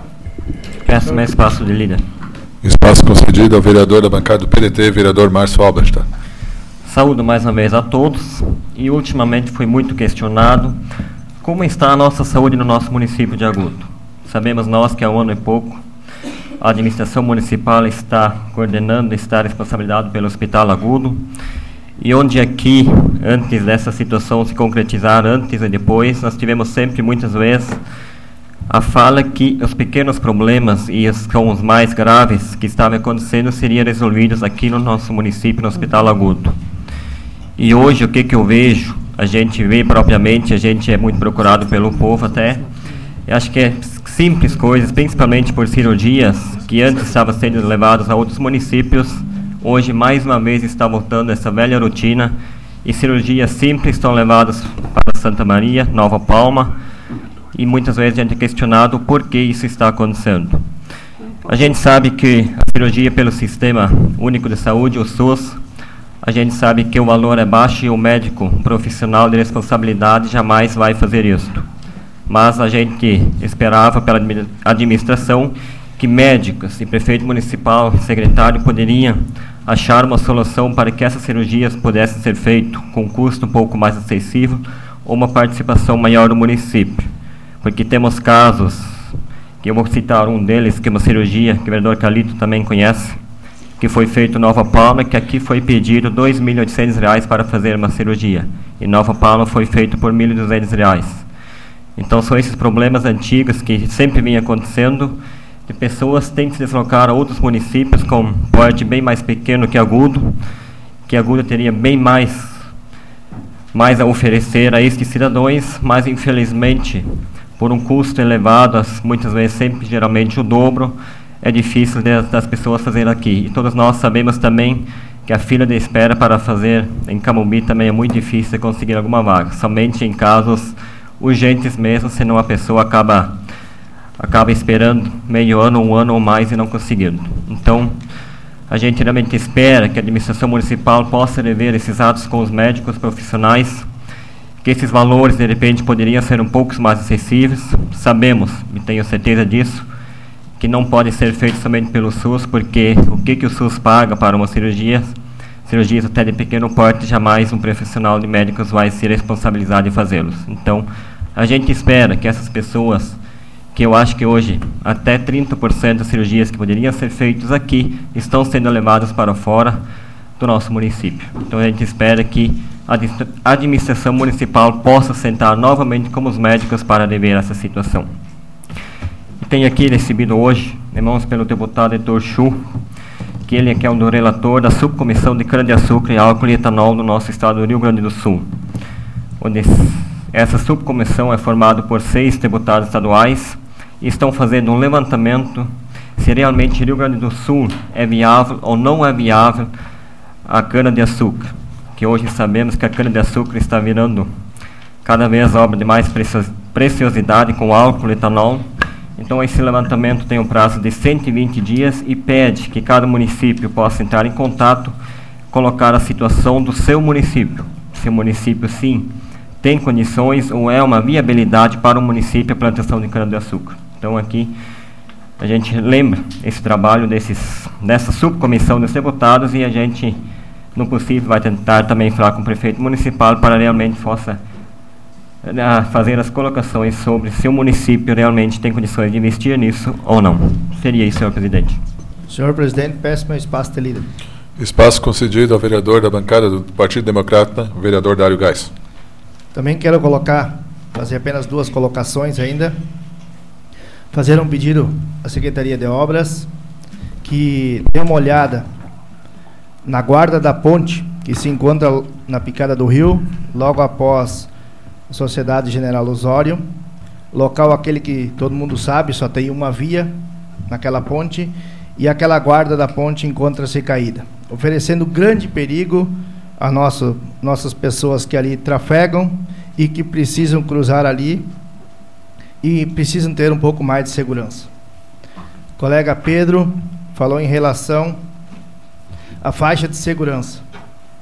[SPEAKER 2] Peço mais espaço de líder.
[SPEAKER 1] Espaço concedido ao vereador da bancada do PDT, vereador Márcio Albrecht.
[SPEAKER 2] Saúdo mais uma vez a todos, e ultimamente foi muito questionado como está a nossa saúde no nosso município de Agudo. Sabemos nós que há um ano e pouco a administração municipal está coordenando, está responsabilizada pelo Hospital Agudo, e onde aqui, antes dessa situação se concretizar, antes e depois, nós tivemos sempre, muitas vezes, a fala que os pequenos problemas e os mais graves que estavam acontecendo seriam resolvidos aqui no nosso município, no Hospital Agudo. E hoje, o que eu vejo, a gente vê propriamente, a gente é muito procurado pelo povo até, eu acho que é simples coisas, principalmente por cirurgias que antes estavam sendo levadas a outros municípios, hoje mais uma vez está voltando essa velha rotina, e cirurgias simples estão levadas para Santa Maria, Nova Palma, e muitas vezes a gente é questionado por que isso está acontecendo. A gente sabe que a cirurgia pelo Sistema Único de Saúde, o SUS, a gente sabe que o valor é baixo e o médico profissional de responsabilidade jamais vai fazer isso. Mas a gente esperava pela administração que médicos e prefeito municipal, secretário, poderiam achar uma solução para que essas cirurgias pudessem ser feitas com um custo um pouco mais acessível ou uma participação maior do município. Porque temos casos, que eu vou citar um deles, que é uma cirurgia que o vereador Calito também conhece, que foi feito em Nova Palma, que aqui foi pedido R$2.800 para fazer uma cirurgia. Em Nova Palma foi feito por R$1.200. Então são esses problemas antigos que sempre vinham acontecendo, de pessoas que têm que se deslocar a outros municípios com porte bem mais pequeno que Agudo teria bem mais a oferecer a estes cidadãos, mas infelizmente, por um custo elevado, muitas vezes sempre geralmente o dobro, é difícil das pessoas fazerem aqui. E todos nós sabemos também que a fila de espera para fazer em Camobi também é muito difícil de conseguir alguma vaga, somente em casos urgentes mesmo, senão a pessoa acaba esperando meio ano, um ano ou mais e não conseguindo. Então, a gente realmente espera que a administração municipal possa rever esses atos com os médicos profissionais, que esses valores, de repente, poderiam ser um pouco mais acessíveis. Sabemos, e tenho certeza disso, que não pode ser feito somente pelo SUS, porque o que o SUS paga para uma cirurgias até de pequeno porte, jamais um profissional de médicos vai se responsabilizar de fazê-los. Então, a gente espera que essas pessoas, que eu acho que hoje até 30% das cirurgias que poderiam ser feitas aqui, estão sendo levadas para fora do nosso município. Então, a gente espera que a administração municipal possa sentar novamente com os médicos para rever essa situação. Tenho aqui recebido hoje, irmãos, pelo deputado Heitor Chu, que ele é o relator da subcomissão de cana-de-açúcar e álcool e etanol do nosso estado do Rio Grande do Sul, onde essa subcomissão é formada por 6 deputados estaduais e estão fazendo um levantamento se se realmente Rio Grande do Sul é viável ou não é viável a cana-de-açúcar, que hoje sabemos que a cana-de-açúcar está virando cada vez obra de mais preciosidade com álcool e etanol. Então esse levantamento tem um prazo de 120 dias e pede que cada município possa entrar em contato, colocar a situação do seu município. Se o município, sim, tem condições ou é uma viabilidade para o município a plantação de cana-de-açúcar. Então aqui a gente lembra esse trabalho dessa subcomissão dos deputados e a gente, no possível, vai tentar também falar com o prefeito municipal para realmente possa fazer as colocações sobre se o município realmente tem condições de investir nisso ou não. Seria isso, senhor presidente.
[SPEAKER 8] Senhor presidente, peço meu espaço de líder.
[SPEAKER 1] Espaço concedido ao vereador da bancada do Partido Democrata, o vereador Dário Gás.
[SPEAKER 8] Também quero fazer apenas 2 colocações ainda. Fazer um pedido à Secretaria de Obras que dê uma olhada na guarda da ponte que se encontra na Picada do Rio, logo após a Sociedade General Osório, local aquele que todo mundo sabe, só tem uma via naquela ponte, e aquela guarda da ponte encontra-se caída, oferecendo grande perigo a nossas pessoas que ali trafegam e que precisam cruzar ali e precisam ter um pouco mais de segurança. O colega Pedro falou em relação à faixa de segurança.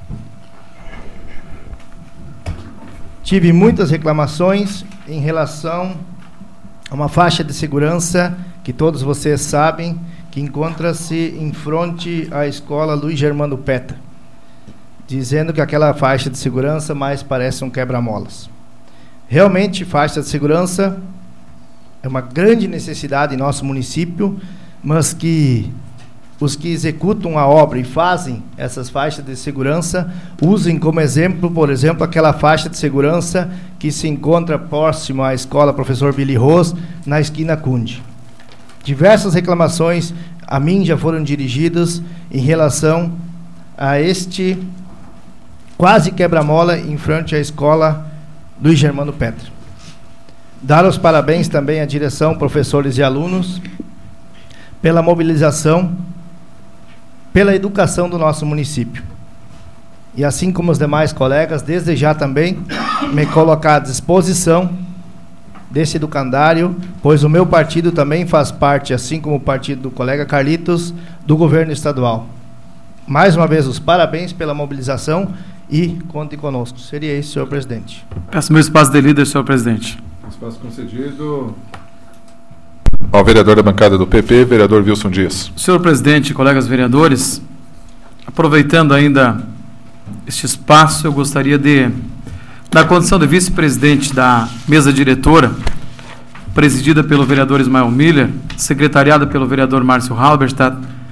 [SPEAKER 8] Tive muitas reclamações em relação a uma faixa de segurança que todos vocês sabem que encontra-se em frente à escola Luiz Germano Peta, dizendo que aquela faixa de segurança mais parece um quebra-molas. Realmente, faixa de segurança é uma grande necessidade em nosso município, mas que os que executam a obra e fazem essas faixas de segurança usem como exemplo, por exemplo, aquela faixa de segurança que se encontra próximo à escola Professor Billy Rose, na esquina Cunde. Diversas reclamações a mim já foram dirigidas em relação a este quase quebra-mola em frente à escola Luiz Germano Petra. Dar os parabéns também à direção, professores e alunos, pela mobilização, pela educação do nosso município. E assim como os demais colegas, desde já também me colocar à disposição desse educandário, pois o meu partido também faz parte, assim como o partido do colega Carlitos, do governo estadual. Mais uma vez, os parabéns pela mobilização e conte conosco. Seria isso, senhor presidente.
[SPEAKER 3] Peço meu espaço de líder, senhor presidente.
[SPEAKER 1] Espaço concedido ao vereador da bancada do PP, vereador Wilson Dias.
[SPEAKER 3] Senhor presidente, colegas vereadores, aproveitando ainda este espaço, eu gostaria de, na condição de vice-presidente da mesa diretora, presidida pelo vereador Ismael Miller, secretariada pelo vereador Márcio Halberstadt,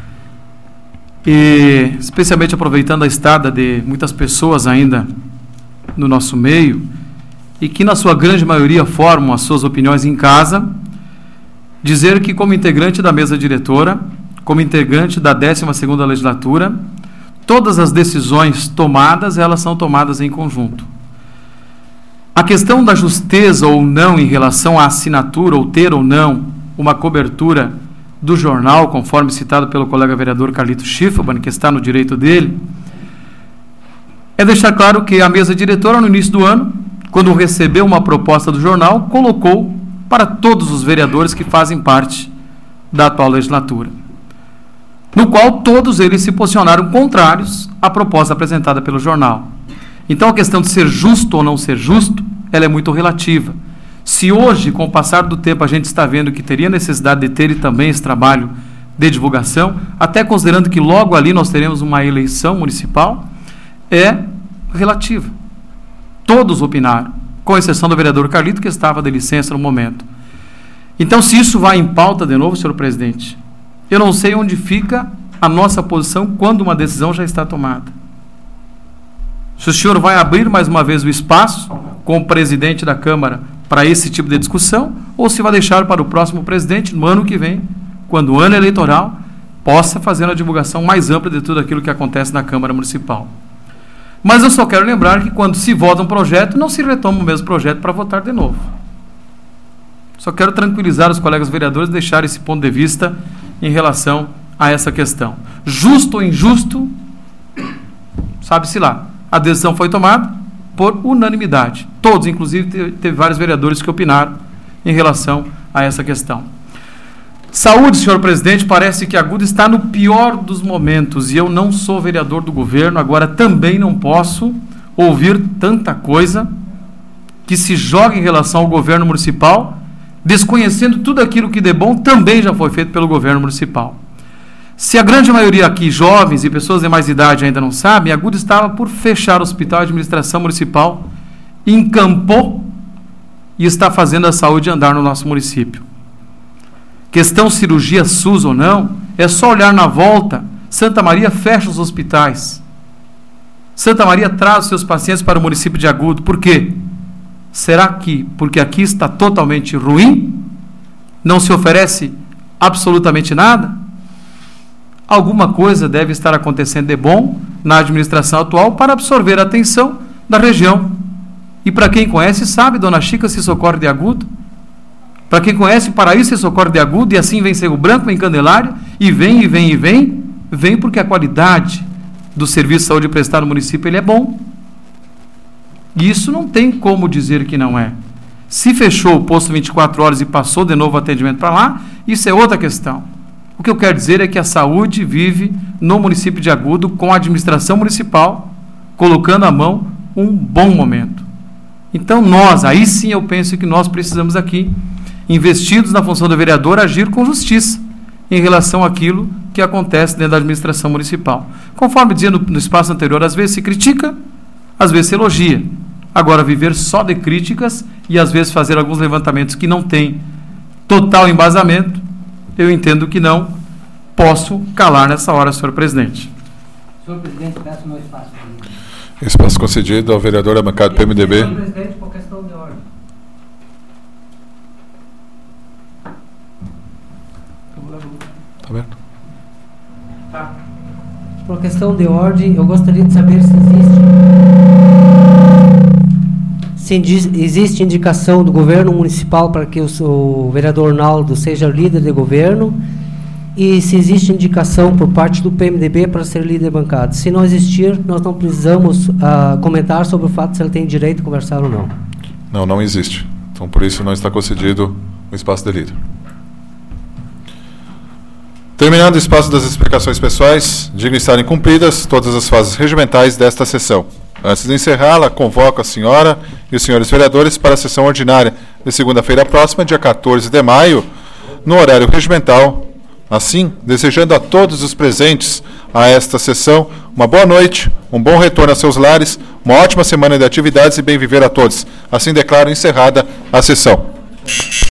[SPEAKER 3] e especialmente aproveitando a estada de muitas pessoas ainda no nosso meio, e que na sua grande maioria formam as suas opiniões em casa, dizer que como integrante da mesa diretora, como integrante da 12ª legislatura, todas as decisões tomadas, elas são tomadas em conjunto. A questão da justeza ou não em relação à assinatura, ou ter ou não uma cobertura do jornal, conforme citado pelo colega vereador Carlito Schiffelman, que está no direito dele, é deixar claro que a mesa diretora, no início do ano, quando recebeu uma proposta do jornal, colocou para todos os vereadores que fazem parte da atual legislatura, no qual todos eles se posicionaram contrários à proposta apresentada pelo jornal. Então a questão de ser justo ou não ser justo, ela é muito relativa. Se hoje, com o passar do tempo, a gente está vendo que teria necessidade de ter também esse trabalho de divulgação, até considerando que logo ali nós teremos uma eleição municipal, é relativa. Todos opinaram, com exceção do vereador Carlito, que estava de licença no momento. Então, se isso vai em pauta de novo, senhor presidente, eu não sei onde fica a nossa posição quando uma decisão já está tomada. Se o senhor vai abrir mais uma vez o espaço com o presidente da Câmara para esse tipo de discussão, ou se vai deixar para o próximo presidente, no ano que vem, quando o ano eleitoral, possa fazer uma divulgação mais ampla de tudo aquilo que acontece na Câmara Municipal. Mas eu só quero lembrar que quando se vota um projeto, não se retoma o mesmo projeto para votar de novo. Só quero tranquilizar os colegas vereadores, deixar esse ponto de vista em relação a essa questão. Justo ou injusto, sabe-se lá. A decisão foi tomada por unanimidade. Todos, inclusive, teve vários vereadores que opinaram em relação a essa questão. Saúde, senhor presidente, parece que Agudo está no pior dos momentos e eu não sou vereador do governo, agora também não posso ouvir tanta coisa que se joga em relação ao governo municipal, desconhecendo tudo aquilo que de bom também já foi feito pelo governo municipal. Se a grande maioria aqui, jovens e pessoas de mais idade ainda não sabem, Agudo estava por fechar o hospital de administração municipal, encampou e está fazendo a saúde andar no nosso município. Questão cirurgia SUS ou não, é só olhar na volta. Santa Maria fecha os hospitais. Santa Maria traz os seus pacientes para o município de Agudo. Por quê? Será que porque aqui está totalmente ruim? Não se oferece absolutamente nada? Alguma coisa deve estar acontecendo de bom na administração atual para absorver a atenção da região. E para quem conhece, sabe, Dona Chica se socorre de Agudo. Para quem conhece, Paraíso se socorre de Agudo, e assim vem Cerro Branco, vem Candelária, e vem porque a qualidade do serviço de saúde prestado no município ele é bom. E isso não tem como dizer que não é. Se fechou o posto 24 horas e passou de novo o atendimento para lá, isso é outra questão. O que eu quero dizer é que a saúde vive no município de Agudo com a administração municipal colocando à mão um bom momento. Então aí sim eu penso que nós precisamos aqui, investidos na função do vereador, agir com justiça em relação àquilo que acontece dentro da administração municipal. Conforme dizia no espaço anterior, às vezes se critica, às vezes se elogia. Agora, viver só de críticas e às vezes fazer alguns levantamentos que não têm total embasamento, eu entendo que não posso calar nessa hora, senhor presidente.
[SPEAKER 6] Senhor presidente, peço o meu espaço.
[SPEAKER 1] Espaço concedido ao vereador da bancada do PMDB.
[SPEAKER 6] Senhor presidente, por questão de ordem.
[SPEAKER 1] Está aberto?
[SPEAKER 9] Tá. Por questão de ordem, eu gostaria de saber se existe indicação do governo municipal para que o vereador Naldo seja líder de governo e se existe indicação por parte do PMDB para ser líder de bancada. Se não existir, nós não precisamos comentar sobre o fato de se ele tem direito a conversar ou não.
[SPEAKER 1] Não existe. Então, por isso, não está concedido o espaço de líder. Terminando o espaço das explicações pessoais, digo estarem cumpridas todas as fases regimentais desta sessão. Antes de encerrá-la, convoco a senhora e os senhores vereadores para a sessão ordinária de segunda-feira próxima, dia 14 de maio, no horário regimental. Assim, desejando a todos os presentes a esta sessão uma boa noite, um bom retorno a seus lares, uma ótima semana de atividades e bem viver a todos. Assim declaro encerrada a sessão.